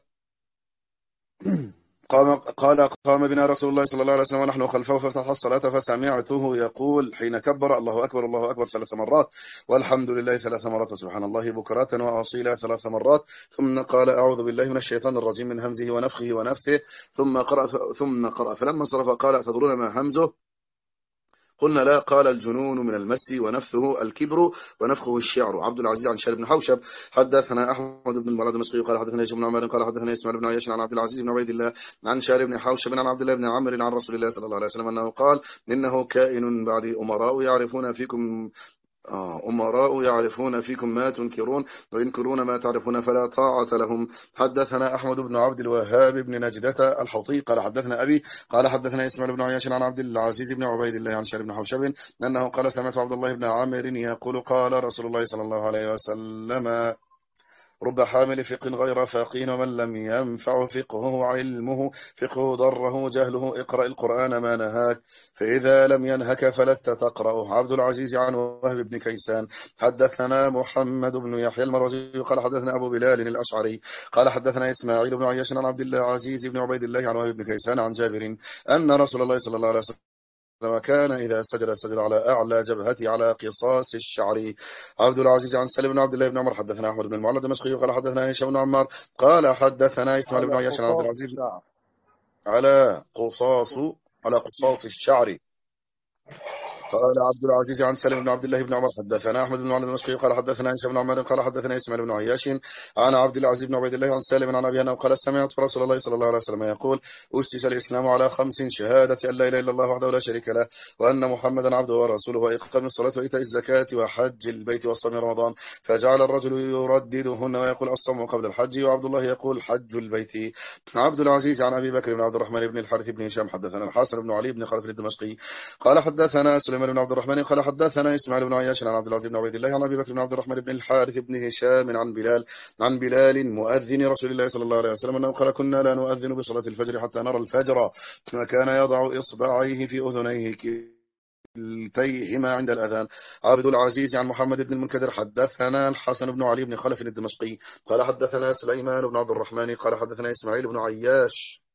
قام بنا رسول الله صلى الله عليه وسلم ونحن خلفه ففتح الصلاة فسمعته يقول حين كبر الله أكبر الله أكبر 3 مرات والحمد لله 3 مرات وسبحان الله بكرة وأصيلا 3 مرات، ثم قال أعوذ بالله من الشيطان الرجيم من همزه ونفخه ونفثه، ثم قرأ فلما انصرف قال أتدرون ما همزه؟ قلنا لا، قال الجنون من المس ونفثه الكبر ونفخه الشعر. عبد العزيز عن شارب بن حوشب حدثنا أحمد بن المراد المسقي قال حدثنا هشام بن عمار قال حدثنا إسماعيل بن عياش عن عبد العزيز بن عبيد الله عن شارب بن حوشب عن عبد الله بن عمرو عن رسول الله صلى الله عليه وسلم أنه قال إنه كائن بعد أمراء يعرفون فيكم ما تنكرون وينكرون ما تعرفون فلا طاعة لهم. حدثنا أحمد بن عبد الوهاب بن نجدة الحوطي قال حدثنا أبي قال حدثنا إسماعيل بن عياش عن عبد العزيز بن عبيد الله عن شارب بن حوشب أنه قال سمعت عبد الله بن عامر يقول قال رسول الله صلى الله عليه وسلم رب حامل فقه غير فقين ومن لم ينفع فقهه علمه فقهه ضره جهله اقرأ القرآن ما نهاك فإذا لم ينهك فلست تقرأه. عبد العزيز عن وهب بن كيسان حدثنا محمد بن يحيى المروزي قال حدثنا أبو بلال الأشعري قال حدثنا إسماعيل بن عياش عن عبد الله العزيز بن عبيد الله عن وهب بن كيسان عن جابر أن رسول الله صلى الله عليه وسلم كان إذا سجد على أعلى جبهته على قصاص الشعر. عبد العزيز عن سالم بن عبد الله بن عمر حدثنا أحمد بن المعلى الدمشقي قال حدثنا هشام بن عمار قال حدثنا إسماعيل بن عياش عن عبد العزيز على قصاص الشعر. قال عبد العزيز عن سالم بن عبد الله بن عمر حدثنا احمد بن علي المشقي قال حدثنا هشام بن عمار قال حدثنا اسماعيل بن عياش عن عبد العزيز بن عبيد الله عن سالم عن ابي انه قال سمعت رسول الله صلى الله عليه وسلم يقول اسس الاسلام على 5 شهاده ان لا اله الا الله وحده لا شريك له وان محمدا عبده ورسوله واقام الصلاه وايتاء الزكاه وحج البيت وصوم رمضان فجعل الرجل يرددهن ويقول الصوم قبل الحج وعبد الله يقول حج البيت. عبد العزيز عن ابي بكر بن عبد الرحمن بن الحارث بن هشام حدثنا الحسن بن علي بن خلف الدمشقي قال حدثنا سليمان بن عبد الرحمن قال حدثنا اسماعيل بن عياش عن عبد العزيز بن عبيد الله عن ابي بكر بن عبد الرحمن بن الحارث بن هشام عن بلال مؤذن رسول الله صلى الله عليه وسلم انه قال كنا لا نؤذن بصلاه الفجر حتى نرى الفجر وكان يضع اصبعيه في اذنيه كلتيهما عند الاذان. عبد العزيز عن محمد بن المنكدر حدثنا الحسن بن علي بن خلف الدمشقي قال حدثنا سليمان بن عبد الرحمن قال حدثنا اسماعيل بن عياش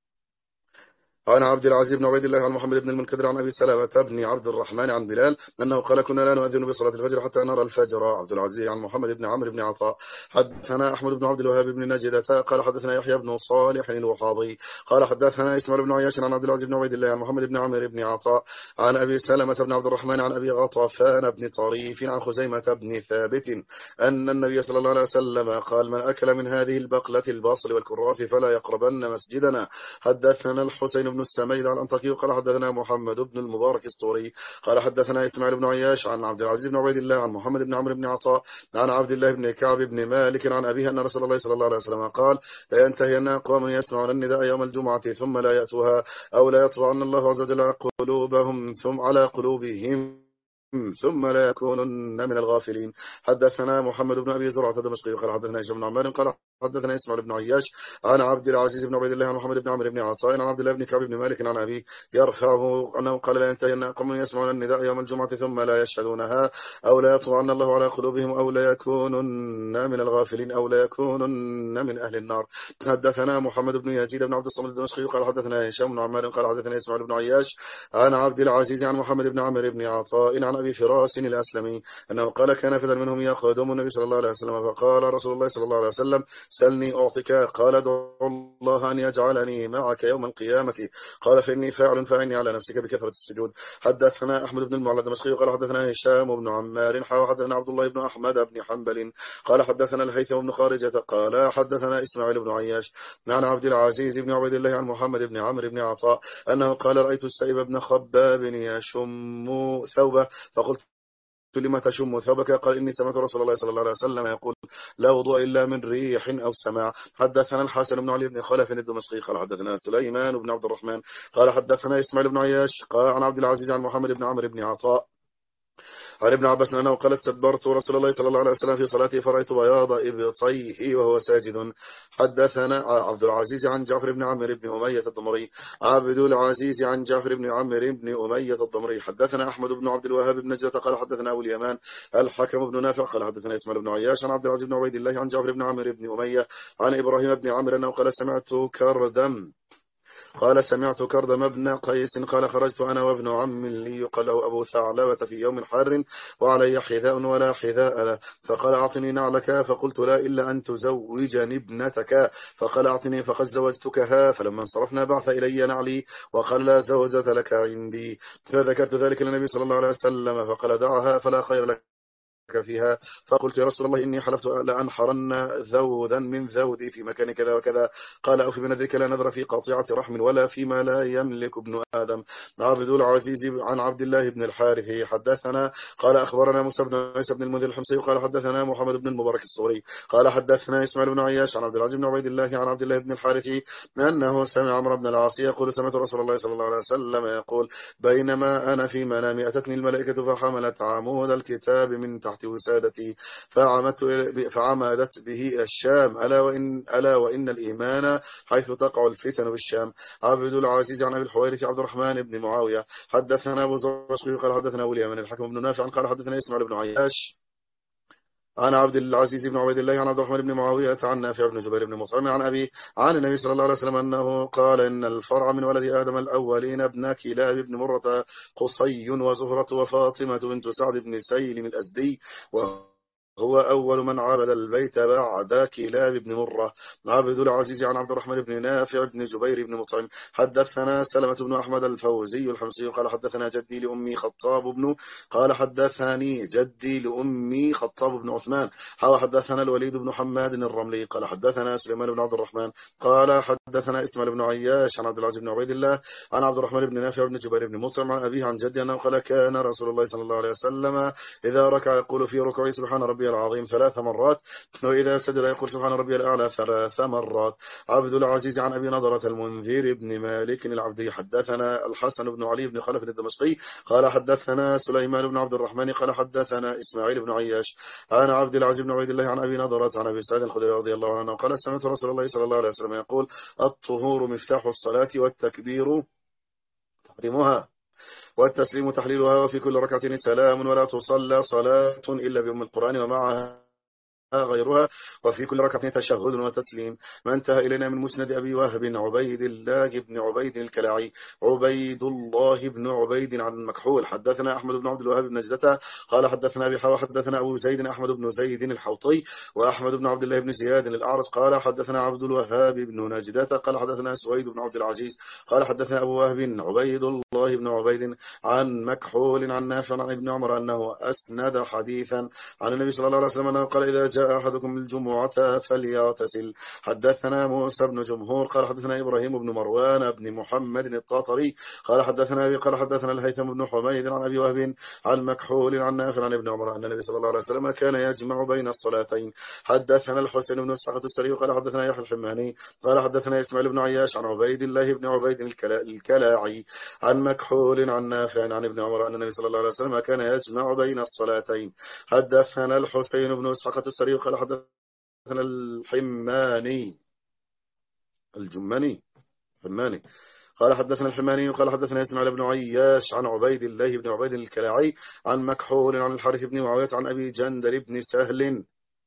عن عبد العزيز بن عبيد الله عن محمد بن المنكدر عن ابي سلمة بن عبد الرحمن عن بلال انه قال كنا لا نؤذن بصلاه الفجر حتى نرى الفجر. عبد العزيز عن محمد بن عمرو بن عطاء حدثنا احمد بن عبد الوهاب بن نجدة قال حدثنا يحيى بن صالح الوحاضي قال حدثنا اسماعيل بن عياش عن عبد العزيز بن عبيد الله عن محمد بن عمرو بن عطاء عن ابي سلمة بن عبد الرحمن عن ابي غطفان بن طريف عن خزيمة بن ثابت ان النبي صلى الله عليه وسلم قال من اكل من هذه البقلة البصل والكراث فلا يقربن مسجدنا. حدثنا الحسين بن السميد عن الأنطاكي قال حدثنا محمد بن المبارك الصوري قال حدثنا إسماعيل بن عياش عن عبد العزيز بن عبيد الله عن محمد بن عمرو بن عطاء عن عبد الله بن كعب بن مالك عن أبيه أن رسول الله صلى الله عليه وسلم قال لا ينتهين أقوام يسمعون النداء يوم الجمعة ثم لا يأتوها أو لا يطبعن الله عز وجل قلوبهم ثم على قلوبهم ثم لا يكونن من الغافلين. حدثنا محمد بن أبي زرعة الدمشقي قال حدثنا هشام بن عمار قال حدثنا اسماعيل بن عياش عن عبد العزيز بن عبيد الله عن محمد بن عمرو بن عطاء عن عبد الله بن كعب بن مالك عن أبيه يرفعه أنه قال لا ينتهين قوم يسمعون النداء يوم الجمعة ثم لا يشهدونها أو لا يطبعن الله على قلوبهم أو لا يكونن من الغافلين أو لا يكونن من أهل النار. حدثنا محمد بن يزيد بن عبد الصمد الدمشقي قال حدثنا هشام بن عمار قال حدثنا اسماعيل بن عياش عن عبد العزيز عن محمد بن عمرو بن عطاء عن أبي فراس الأسلمي أنه قال كان فدا منهم يقدم النبي صلى الله عليه وسلم فقال رسول الله صلى الله عليه وسلم سلني أعطك قال ادعو الله أن يجعلني معك يوم القيامة قال فإني فاعل فإني على نفسك بكثرة السجود. حدثنا أحمد بن المعلى الدمشقي قال حدثنا هشام بن عمار حدثنا عبد الله بن أحمد بن حنبل قال حدثنا الهيثم بن خارجة قال حدثنا إسماعيل بن عياش عن عبد العزيز بن عبيد الله عن محمد بن عمرو بن عطاء أنه قال رأيت السائب بن خباب يشم ثوبه فقلت لما تشم ثوبك قال إني سمعت رسول الله صلى الله عليه وسلم يقول لا وضوء إلا من ريح أو سماع. حدثنا الحسن بن علي بن خلف الدمشقي قال حدثنا سليمان بن عبد الرحمن قال حدثنا إسماعيل بن عياش قال عن عبد العزيز عن محمد بن عمرو بن عطاء عن ابن عباس أنه قال استدبرت رسول الله صلى الله عليه وسلم في صلاته فرأيت بياض إبطيه وهو ساجد. حدثنا عبد العزيز عن جعفر بن عمرو بن أمية الضمري عبد العزيز عن جعفر بن عمرو بن أمية الضمري. حدثنا أحمد بن عبد الوهاب بن نجدة قال حدثنا أبو اليمان الحكم بن نافع قال حدثنا إسماعيل بن عياش عن عبد العزيز بن عبيد الله عن جعفر بن عمرو بن أمية عن إبراهيم بن عمرو أنه قال سمعت كردم بن قيس قال خرجت أنا وابن عم لي يقال له أبو ثعلبة في يوم حار وعلي حذاء ولا حذاء له فقال أعطني نعلك فقلت لا إلا أن تزوجني ابنتك فقال أعطني فقد زوجتكها. فلما انصرفنا بعث إلي نعلي وقال لا زوجة لك عندي. فذكرت ذلك للنبي صلى الله عليه وسلم فقال دعها فلا خير لك فيها. فقلت يا رسول الله إني حلفت لأنحرن ذوذا من ذودي في مكان كذا وكذا. قال أوفي بنذرك لا نذر في قاطعة رحم ولا فيما لا يملك ابن آدم. عبد العزيز عن عبد الله بن الحارث حدثنا قال أخبرنا موسى بن عيسى بن المنذر الحمصي قال حدثنا محمد بن المبارك الصوري قال حدثنا إسماعيل بن عياش عن عبد العزيز بن عبيد الله عن عبد الله بن الحارث أنه سمع عمرو بن العاص يقول سمعت رسول الله صلى الله عليه وسلم يقول بينما أنا في منامي أتتني الملائكة فحملت عمود الكتاب من تحت وسادتي فعمدت به الشام ألا وإن الإيمان حيث تقع الفتن بالشام. عبد العزيز عن أبي الحويرث عبد الرحمن بن معاوية حدثنا أبو زرشقي قال حدثنا أبو اليمن الحكم بن نافع قال حدثنا إسماعيل بن عياش عن عبد العزيز بن عبيد الله عن عبد الرحمن بن معاوية عن نافع بن جبير بن مطعم عن أبي عن النبي صلى الله عليه وسلم أنه قال إن الفرع من ولد آدم الأولين ابن كلاب بن مرة قصي وزهرة وفاطمة بنت سعد بن سيلم الأزدي هو أول من عبد البيت بعد كلاب بن مرة. عبد العزيز عن عبد الرحمن بن نافع بن جبير بن مطعم حدثنا سلمة بن أحمد الفوزي الحمصي قال حدثنا جدي لأمي خطاب بن قال حدثني جدي لأمي خطاب بن عثمان حدثنا الوليد بن حماد الرملي قال حدثنا سليمان بن عبد الرحمن قال حدثنا إسماعيل بن عياش عن عبد العزيز بن عبيد الله عن عبد الرحمن بن نافع بن جبير بن مطعم عن أبيه عن جدي أنه قال كان رسول الله صلى الله عليه وسلم إذا ركع يقول في ركوعه سبحان ربي العظيم 3 مرات وإذا سجد يقول سبحان ربي الأعلى 3 مرات. عبد العزيز عن أبي نضرة المنذر بن مالك العبدي حدثنا الحسن بن علي بن خلف الدمشقي قال حدثنا سليمان بن عبد الرحمن قال حدثنا إسماعيل بن عياش عن عبد العزيز بن عبيد الله عن أبي نضرة عن أبي سعيد الخدري رضي الله عنه قال سمعت رسول الله صلى الله عليه وسلم يقول الطهور مفتاح الصلاة والتكبير تحريمها والتسليم تحليلها وفي كل ركعة سلام ولا تصلى صلاة إلا بأم القرآن ومعها غيرها وفي كل ركعة تشهد وتسليم. ما انتهى إلينا من مسند أبي وهب عبيد الله بن عبيد الكلاعي عبيد الله بن عبيد عن مكحول حدثنا أحمد بن عبد الوهاب بن نجدة قال حدثنا أبي حوا حدثنا أبو زيد أحمد بن زيد الحوطي وأحمد بن عبد الله بن زياد الأعرج قال حدثنا عبد الوهاب بن نجدة قال حدثنا سويد بن عبد العزيز قال حدثنا أبو وهب عبيد الله بن عبيد عن مكحول عن نافع عن ابن عمر أنه أسند حديثا عن النبي صلى الله عليه وسلم أنه قال إذا جاء أحدكم الجمعة فليغتسل. حدثنا موسى بن جمهور قال حدثنا إبراهيم بن مروان بن محمد الطاطري قال حدثنا أبي قال حدثنا الهيثم بن حميد عن أبي وهب عن مكحول عن نافع عن ابن عمر أن النبي صلى الله عليه وسلم كان يجمع بين الصلاتين. حدثنا الحسين بن إسحاق السري قال حدثنا يحيى الحماني قال حدثنا إسماعيل بن عياش عن عبيد الله بن عبيد الكلاعي عن مكحول عن نافع عن ابن عمر أن النبي صلى الله عليه وسلم كان يجمع بين الصلاتين. حدثنا الحسين بن إسحاق السري قال حدثنا الحماني قال حدثنا الحماني قال حدثنا اسماعيل بن عياش عن عبيد الله بن عبيد الكلاعي عن مكحول عن الحارث بن معاوية عن أبي جندل بن سهل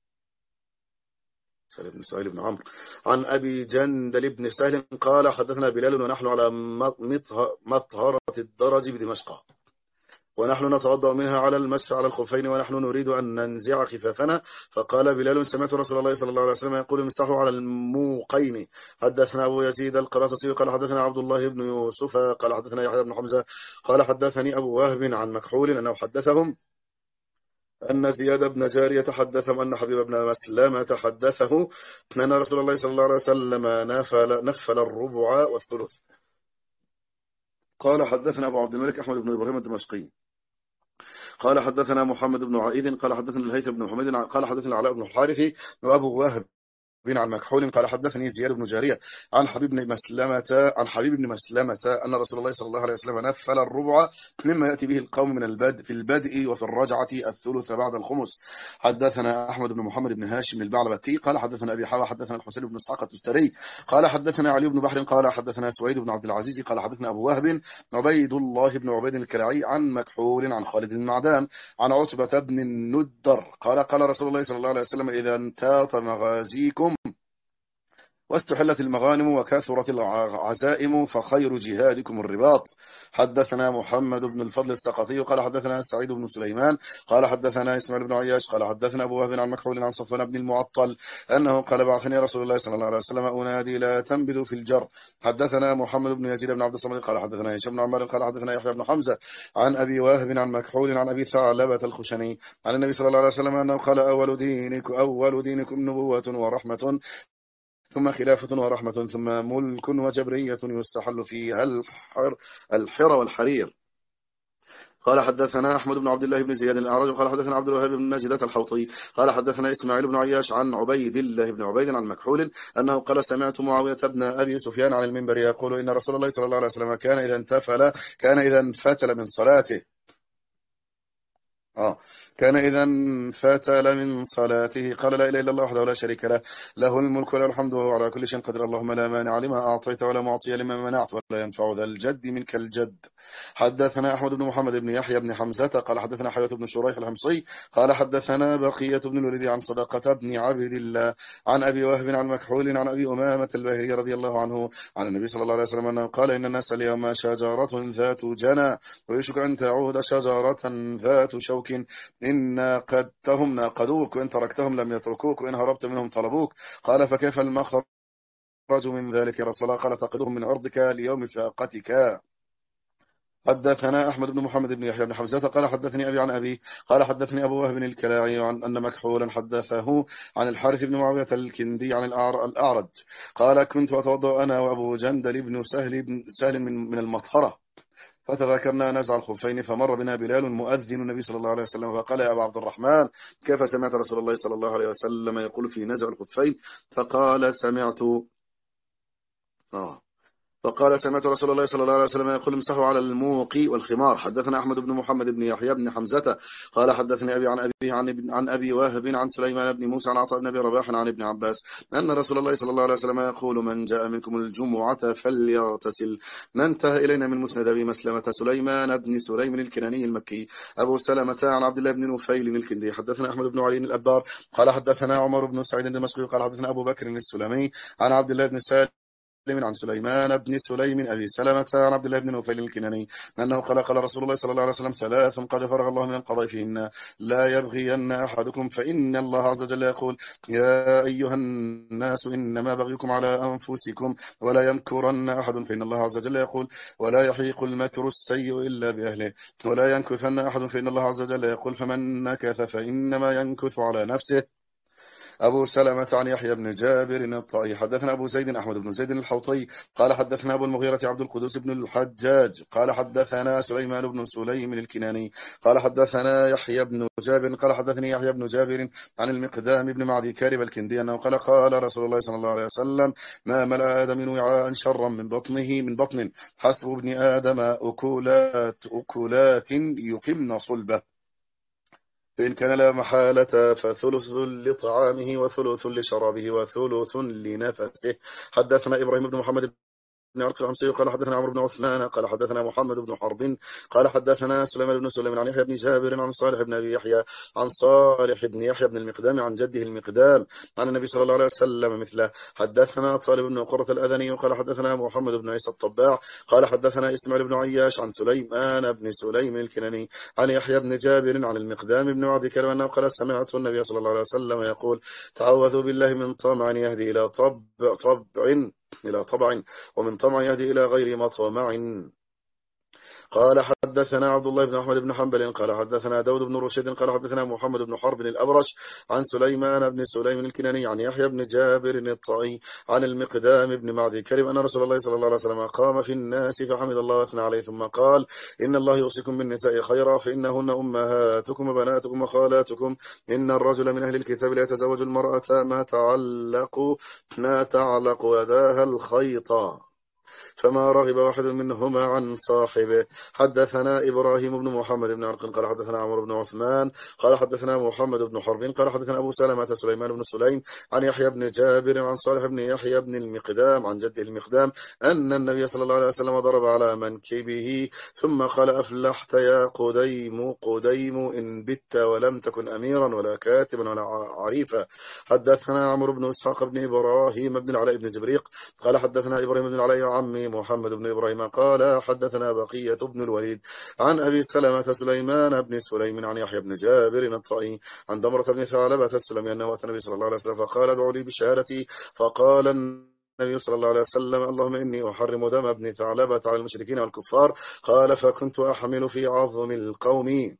بن عمرو عن أبي جندل بن سهل قال حدثنا بلال ونحن على مطهرة الدرج بدمشق ونحن نتوضأ منها على المسح على الخفين ونحن نريد أن ننزع خفافنا فقال بلال سمعت رسول الله صلى الله عليه وسلم يقول امسحوا على الموقين. حدثنا أبو يزيد القراطسي قال حدثنا عبد الله بن يوسف قال حدثنا يحيى بن حمزة قال حدثني أبو وهب عن مكحول أنه حدثهم أن زياد بن جارية حدثهم أن حبيب بن مسلمة حدثه أن رسول الله صلى الله عليه وسلم نفل الربع والثلث. قال حدثنا أبو عبد الملك أحمد بن إبراهيم الدمشقي قال حدثنا محمد بن عائذ قال حدثنا الهيثم بن محمد قال حدثنا العلاء بن الحارث وأبو واهب عن مكحول قال حدثني زياد بن جارية عن حبيب بن مسلمة أن رسول الله صلى الله عليه وسلم نفل الربع مما يأتي به القوم من البدء في البدء وفي الرجعة الثلث بعد الخمس. حدثنا أحمد بن محمد بن هاشم البعلبكي قال حدثنا أبي حوا حدثنا الحسين بن إسحاق التستري قال حدثنا علي بن بحر قال حدثنا سويد بن عبد العزيز قال حدثنا أبو وهب عبيد الله بن عبيد الكلاعي عن مكحول عن خالد بن معدان عن عتبة بن الندر قال رسول الله صلى الله عليه وسلم إذا انتهت مغازيكم واستحلت المغانم وكثرت العزائم فخير جهادكم الرباط. حدثنا محمد بن الفضل السقطي قال حدثنا سعيد بن سليمان قال حدثنا إسماعيل بن عياش قال حدثنا أبو وهب عن مكحول عن صفوان بن المعطل أنه قال بعثني رسول الله صلى الله عليه وسلم أنادي لا تنبذوا في الجر. حدثنا محمد بن يزيد بن عبد الصمد قال حدثنا هشام بن عمار قال حدثنا يحيى بن حمزة عن أبي وهب عن مكحول عن أبي ثعلبة الخشني عن النبي صلى الله عليه وسلم أنه قال أول دينكم نبوة ورحمة ثم خلافة ورحمة ثم ملك وجبرية يستحل فيها الحر والحرير. قال حدثنا أحمد بن عبد الله بن زياد الأعرج قال حدثنا عبد الوهاب بن نجدة الحوطي قال حدثنا إسماعيل بن عياش عن عبيد الله بن عبيد عن مكحول أنه قال سمعت معاوية بن أبي سفيان عن المنبر يقول إن رسول الله صلى الله عليه وسلم كان إذا انفتل من صلاته كان إذا انفتل من صلاته قال لا إله إلا الله وحده لا شريك له له الملك وله الحمد وهو على كل شيء قدير اللهم لا مانع لما أعطيت ولا معطي لما منعت ولا ينفع ذا الجد منك الجد. حدثنا أحمد بن محمد بن يحيى بن حمزة قال حدثنا حياة بن شريح الحمصي قال حدثنا بقية بن الوليد عن صدقة بن عبد الله عن أبي وهب عن مكحول عن أبي أمامة الباهلي رضي الله عنه عن النبي صلى الله عليه وسلم أنه قال إن الناس اليوم شجرة ذات جنى ويشك أن تعود شجرة ذات شوك إن ناقدتهم ناقدوك وإن تركتهم لم يتركوك وإن هربت منهم طلبوك. قال فكيف المخرج من ذلك يا رسول الله قال تقدهم من أرضك ليوم فاقتك. حدثنا أحمد بن محمد بن يحيى بن حمزة قال حدثني أبي عن أبي قال حدثني أبو وهب الكلاعي عن أن مكحولا حدثه عن الحارث بن معاوية الكندي عن الأعرج قال كنت أتوضأ أنا وأبو جندل بن سهل من المطهرة فتذكرنا نزع الخفين فمر بنا بلال مؤذن النبي صلى الله عليه وسلم فقال يا أبا عبد الرحمن كيف سمعت رسول الله صلى الله عليه وسلم يقول في نزع الخفين فقال سمعت رسول الله صلى الله عليه وسلم يقول امسحوا على الموقي والخمار. حدثنا أحمد بن محمد بن يحيى بن حمزة قال حدثني أبي عن أبي واهب عن سليمان بن موسى عن عطاء بن أبي رباح عن ابن عباس أن رسول الله صلى الله عليه وسلم يقول من جاء منكم الجمعة فليغتسل. ما انتهى إلينا من مسند أبي مسلمة سليمان بن سليم الكناني المكي أبو سلمة عن عبد الله بن نفيل الكندي. حدثنا أحمد بن علي الأبار قال حدثنا عمر بن سعيد الدمشقي قال حدثنا أبو بكر السلمي عن عبد الله بن سالم عن سليمان بن سليم أبي سلمة عن عبد الله بن نفيل الكناني أنه قال رسول الله صلى الله عليه وسلم ثلاث قد فرغ الله من القضاء فيهن لا يبغين أحدكم فإن الله عز وجل يقول يا أيها الناس إنما بغيكم على أنفسكم ولا يمكرن أحد فإن الله عز وجل يقول ولا يحيق المكر السيء إلا بأهله ولا ينكثن أحد فإن الله عز وجل يقول فمن نكث فإنما ينكث على نفسه. أبو سلمة عن يحيى بن جابر الطائي حدثنا أبو زيد أحمد بن زيد الحوطي قال حدثنا أبو المغيرة عبد القدوس بن الحجاج قال حدثنا سليمان بن سليم الكناني قال حدثنا يحيى بن جابر قال حدثني يحيى بن جابر عن المقدام بن معدي كارب الكندي أنه قال رسول الله صلى الله عليه وسلم ما ملأ آدم وعاء شرا من بطن حسب ابن آدم أكلات يقمن صلبه فإن كان لا محالة فثلث لطعامه وثلث لشرابه وثلث لنفسه. حدثنا إبراهيم بن محمد بن عرق الحمصي قال حدثنا عمرو بن عثمان قال حدثنا محمد بن حرب قال حدثنا سليمان بن سليمان عن يحيى بن جابر عن صالح بن أبي يحيى عن صالح بن يحيى بن المقدام عن جده المقدام عن النبي صلى الله عليه وسلم مثله. حدثنا طالب بن قرة الأذني قال حدثنا محمد بن عيسى الطباع قال حدثنا إسماعيل بن عياش عن سليمان بن سليم الكناني عن يحيى بن جابر عن المقدام بن معدي كرم أنه قال سمعت النبي صلى الله عليه وسلم يقول تعوذوا بالله من طمع يهدي إلى طبع ومن طمع يهدي إلى غير مطمع. قال حدثنا عبد الله بن أحمد بن حنبل قال حدثنا داود بن رشيد قال حدثنا محمد بن حرب الأبرش عن سليمان بن سليم الكناني عن يحيى بن جابر الطائي عن المقدام بن معدي كرب أن رسول الله صلى الله عليه وسلم قام في الناس فحمد الله واثنى عليه ثم قال إن الله يوصيكم بالنساء خيرا فإنهن أمهاتكم وبناتكم وخالاتكم إن الرجل من أهل الكتاب لا يتزوج المرأة ما تعلق يداها الخيطا فما رغب واحد منهما عن صاحبه. حدثنا إبراهيم بن محمد بن عرق قال حدثنا عمرو بن عثمان قال حدثنا محمد بن حرب قال حدثنا أبو سلمة سليمان بن سليم عن يحيى بن جابر عن صالح بن يحيى بن المقدام عن جده المقدام أن النبي صلى الله عليه وسلم ضرب على منكبه ثم قال أفلحت يا قديم إن بت ولم تكن أميرا ولا كاتبا ولا عريفا. حدثنا عمرو بن إسحاق بن إبراهيم بن العلاء بن زبريق قال حدثنا إبراهيم بن العلاء عمي محمد بن إبراهيم قال حدثنا بقية بن الوليد عن أبي سلمة سليمان بن سليم عن يحيى بن جابر الطائي عن ضمرة بن ثعلبة السلمي أنه أتى النبي صلى الله عليه وسلم فقال ادعوا لي بشهادتي فقال النبي صلى الله عليه وسلم اللهم إني أحرم دم ابن ثعلبة على المشركين والكفار. قال فكنت أحمل في عظم القوم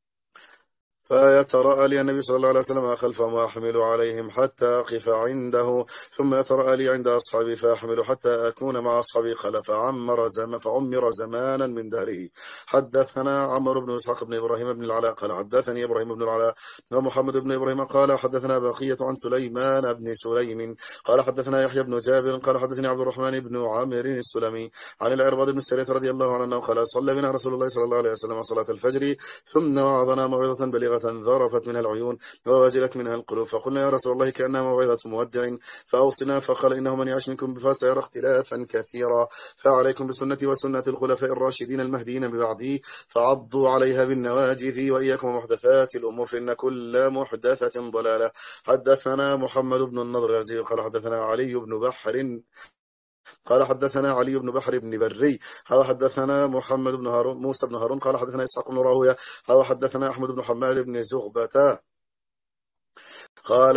فيترأى لي النبي صلى الله عليه وسلم خلفهم وأحمل عليهم حتى أقف عنده ثم يترأى لي عند أصحابي فأحمل حتى أكون مع أصحابي خلف فعمر زمانا من دهره. حدثنا عمرو بن إسحاق بن إبراهيم بن العلاء قال حدثني إبراهيم بن العلاء ومحمد بن إبراهيم قال حدثنا بقية عن سليمان بن سليم قال حدثنا يحيى بن جابر قال حدثني عبد الرحمن بن عامر السلمي عن العرباض بن سرية رضي الله عنه قال صلى بنا رسول الله صلى الله عليه وسلم صلاة الفجر ثم وعظنا موعظة بليغة ذرفت منها العيون ووجلت منها القلوب فقلنا يا رسول الله كأنها موعظة مودع فأوصنا فقال إنه من يعش منكم فسيرى اختلافا كثيرا فعليكم بسنتي وسنة الخلفاء الراشدين المهديين ببعدي فعضوا عليها بالنواجذ وإياكم ومحدثات الأمور فإن كل محدثة ضلالة. حدثنا محمد بن النضر قال حدثنا علي بن بحر قال حدثنا علي بن بحر بن بري قال حدثنا محمد بن هارون موسى بن هارون قال حدثنا إسحاق بن راهويه قال حدثنا أحمد بن حماد بن زغبة قال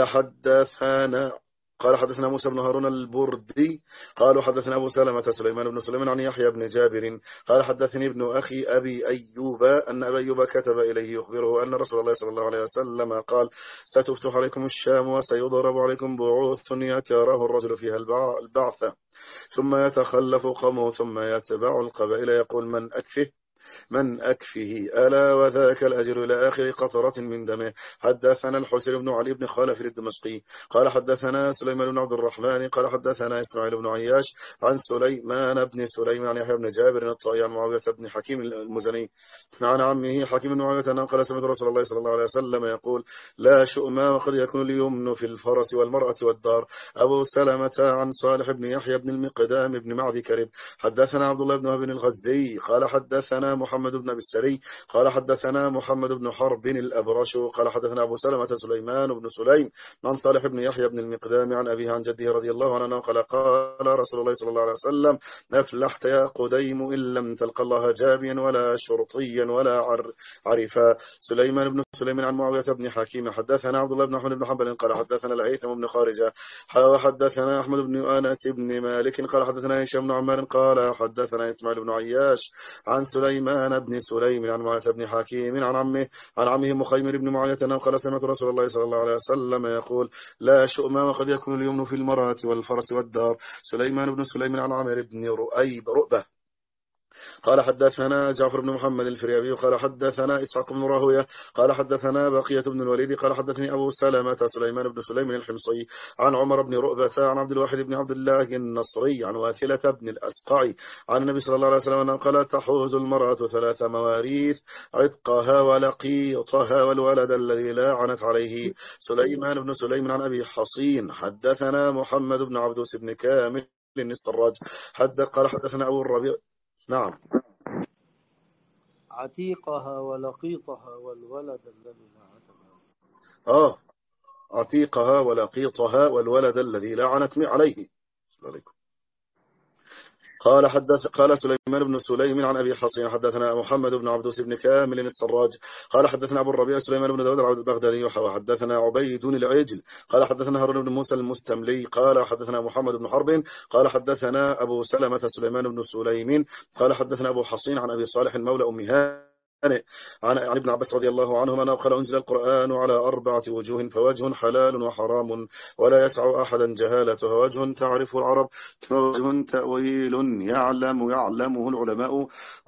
حدثنا موسى بن هارون البردي قالوا حدثنا أبو سلمة سليمان بن سليمان عن يحيى بن جابر قال حدثني ابن أخي أبي أيوب أن أبي أيوب كتب إليه يخبره أن رسول الله صلى الله عليه وسلم قال ستفتح عليكم الشام وسيضرب عليكم بعوث يكره الرجل فيها البعث ثم يتخلف قومه ثم يتبع القبائل يقول من أكفه ألا وذاك الأجر إلى آخر قطرة من دمه. حدثنا الحسين بن علي بن خالف الدمشقي قال حدثنا سليمان بن عبد الرحمن قال حدثنا إسماعيل بن عياش عن سليمان بن سليم عن يحيى بن جابر الطائي عن معاوية بن حكيم المزني عن عمه حكيم بن معاوية أنه قال سمعت رسول الله صلى الله عليه وسلم يقول لا شؤم وقد يكون اليمن في الفرس والمرأة والدار. أبو سلمة عن صالح بن يحيى بن المقدام بن معدي كرب حدثنا عبد الله بن وهب الغزي قال حدثنا محمد بن أبي السري قال حدثنا محمد بن حرب الأبرش قال حدثنا أبو سلمة سليمان بن سليم عن صالح بن يحيى بن المقدام عن أبيه عن جده رضي الله عنه قال رسول الله صلى الله عليه وسلم أفلحت يا قديم إن لم تلق الله جابيا ولا شرطيا ولا عرفا. سليمان بن سليم عن معاوية بن حكيم حدثنا عبد الله بن أحمد بن حنبل قال حدثنا الهيثم بن خارجة وحدثنا أحمد بن أنس بن مالك قال حدثنا هشام بن عمار قال حدثنا إسماعيل بن عياش عن سليمان بن سليم عن معاوية بن حكيم عن عمه مخيمر بن معاوية أنه قال سمعت رسول الله صلى الله عليه وسلم يقول لا شؤم وقد يكون اليمن في المرأة والفرس والدار. سليمان بن سليم عن عامر بن رؤبة قال حدثنا جعفر بن محمد الفريابي قال حدثنا إسحاق بن راهويه قال حدثنا بقية بن الوليد قال حدثني أبو سلمة سليمان بن سليم الحمصي عن عمر بن رؤبة عن عبد الواحد بن عبد الله النصري عن واثلة بن الأسقع عن النبي صلى الله عليه وسلم أنه قال تحوز المرأة 3 مواريث عتقها ولقيطها والولد الذي لا عنت عليه. سليمان بن سليم عن أبي حصين حدثنا محمد بن عبدوس بن كامل السراج قال حدثنا أبو الربيع نعم عتيقها ولقيطها والولد الذي لا عتيقها ولقيطها والولد الذي لعنت عليه. قال سليمان بن سليم عن أبي حصين حدثنا محمد بن عبدوس بن كامل السراج قال حدثنا أبو الربيع سليمان بن داود البغدادي وحدثنا عبيد العجل قال حدثنا هارون بن موسى المستملي قال حدثنا محمد بن حرب قال حدثنا أبو سلمة سليمان بن سليم قال حدثنا أبو حصين عن أبي صالح مولى أم هانئ عن ابن عباس رضي الله عنهما أنه قال أنزل القرآن على 4 وجوه فوجه حلال وحرام ولا يسع أحدا جهالته ووجه تعرف العرب ووجه تأويل يعلمه العلماء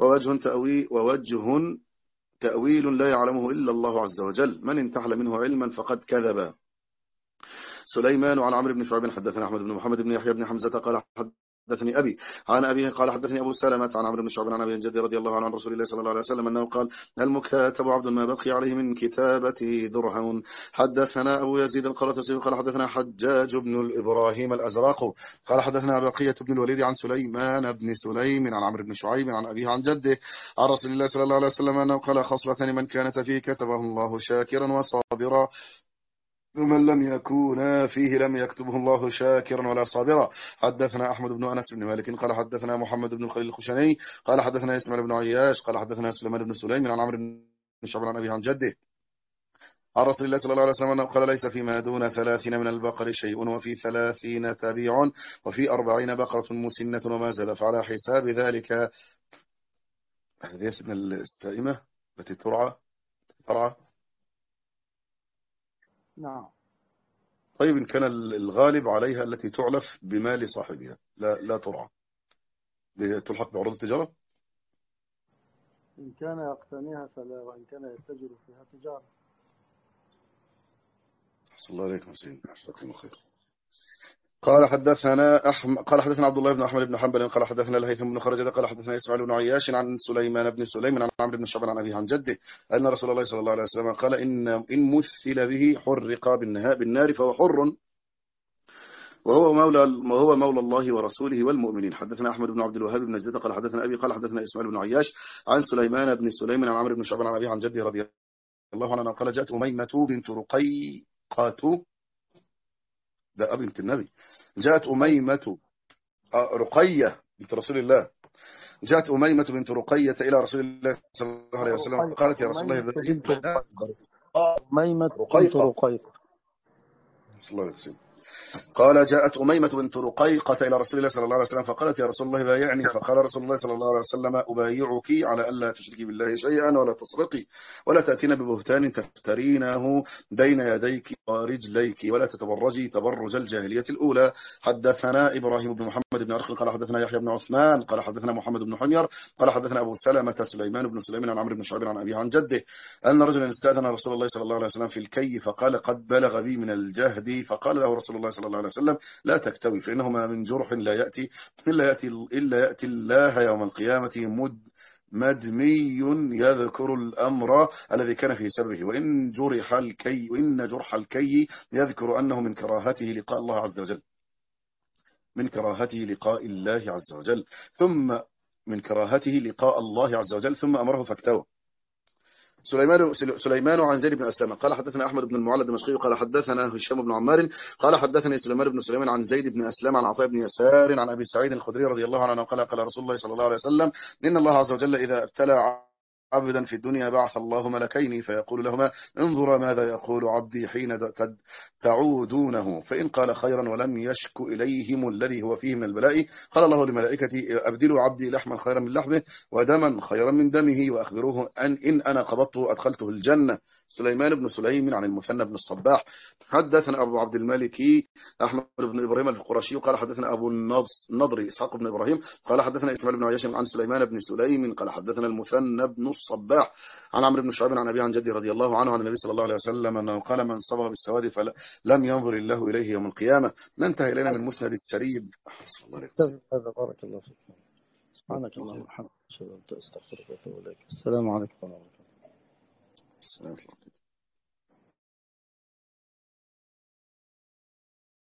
ووجه تأويل لا يعلمه إلا الله عز وجل من انتحل منه علما فقد كذب. سليمان عن عمرو بن شعيب حدثنا أحمد بن محمد بن يحيى بن حمزة قال حدثني أبي عن أبيه قال حدثني أبو سلمة عن عمرو بن شعيب عن أبي جدي رضي الله عنه عن رسول الله صلى الله عليه وسلم أنه قال المكاتب عبد ما بقي عليه من كتابته درهم. حدثنا أبو يزيد القرطسي قال حدثنا حجاج بن إبراهيم الأزرق قال حدثنا بقية بن الوليد عن سليمان بن سليم عن عمرو بن شعيب عن أبيه عن جده عن رسول الله صلى الله عليه وسلم أنه قال خصلتان من كانت فيه كتبه الله شاكرا وصابرا ومن لم يكون فيه لم يكتبه الله شاكرا ولا صابرا. حدثنا أحمد بن أنس بن مالك قال حدثنا محمد بن الخليل الخشني قال حدثنا إسماعيل بن عياش قال حدثنا سليمان بن سليم عن عمرو بن شعيب عن أبيه عن جده عن رسول الله صلى الله عليه وسلم قال ليس فيما دون 30 من البقر شيء وفي 30 تبيع وفي 40 بقرة مسنة وما زاد فعلى حساب ذلك. هذه اسم السائمة التي ترعى. نعم. طيب إن كان الغالب عليها التي تعلف بمال صاحبها لا ترعى تلحق بعروض التجارة. إن كان يقتنيها فلا وإن كان يتجر فيها تجارة. حسن الله عليكم سيدنا حسنكم خير. قال حدثنا عبد الله بن أحمد بن حنبل قال حدثنا الهيثم بن خرجة قال حدثنا إسماعيل بن عياش عن سليمان بن سليم عن عمرو بن شعيب عن أبيه عن جده أن رسول الله صلى الله عليه وسلم قال إن مثل به حرق بالنار فهو حر وهو مولى الله ورسوله والمؤمنين. حدثنا أحمد بن عبد الوهاب بن زيد قال حدثنا أبي قال حدثنا إسماعيل بن عياش عن سليمان بن سليم عن عمرو بن شعيب عن أبيه عن جده رضي الله عنه قال جاءت أميمة بنت رقيقة ده بنت النبي جاءت أميمة رقية بنت رسول الله جاءت أميمة بنت رقية إلى رسول الله صلى الله عليه وسلم قالت يا رسول الله أميمة بنت رقيقة صلى الله عليه وسلم قال جاءت أميمة بنت رقيقة إلى رسول الله صلى الله عليه وسلم فقالت يا رسول الله بايعني فقال رسول الله صلى الله عليه وسلم أبايعك على ألا تشركي بالله شيئا ولا تسرقي ولا تأتين ببهتان تفترينه بين يديك ورجليك ولا تتبرجي تبرج الجاهلية الأولى. حدثنا إبراهيم بن محمد بن أرخل قال حدثنا يحيى بن عثمان قال حدثنا محمد بن حمير قال حدثنا أبو سلمة سليمان بن سليمان عن عمرو بن شعيب عن أبيه عن جده أن رجلا استأذن رسول الله صلى الله عليه وسلم في الكي فقال قد بلغ بي من الجهد فقال له رسول الله صلى الله عليه وسلم لا تكتوي فإنه ما من جرح لا يأتي إلا يأتي الله يوم القيامة مدمي يذكر الأمر الذي كان في سببه وإن جرح الكي يذكر أنه من كراهته لقاء الله عز وجل ثم أمره فاكتوى. سليمان عن زيد بن أسلم قال حدثنا أحمد بن المعلى الدمشقي قال حدثنا هشام بن عمار قال حدثني سليمان بن سليمان عن زيد بن أسلم عن عطاء بن يسار عن أبي سعيد الخدري رضي الله عنه قال رسول الله صلى الله عليه وسلم إن الله عز وجل إذا ابتلى عبدا في الدنيا بعث الله ملكين فيقول لهما انظر ماذا يقول عبدي حين تعودونه فإن قال خيرا ولم يشك إليهم الذي هو فيه من البلاء قال الله لملائكتي أبدلوا عبدي لحما خيرا من لحمه ودما خيرا من دمه وأخبروه إن أنا قبضته أدخلته الجنة. سليمان بن سليم عن المثنى بن الصباح حدثنا أبو عبد الملك أحمد بن إبراهيم القرشي قال حدثنا أبو النضر إسحاق بن إبراهيم قال حدثنا إسماعيل بن عياش عن سليمان بن سليم قال حدثنا المثنى بن الصباح عن عمرو بن شعيب عن أبي عن جدي رضي الله عنه عن النبي صلى الله عليه وسلم أنه قال من صبغ بالسواد فلم ينظر الله إليه يوم القيامة. ننتهي إلينا من مسند السريب. هذا بارك الله فيك. سبحانك اللهم وبحمدك أشهد أن لا إله إلا أنت أستغفرك وأتوب إليك. السلام عليكم ورحمة الله وبركاته.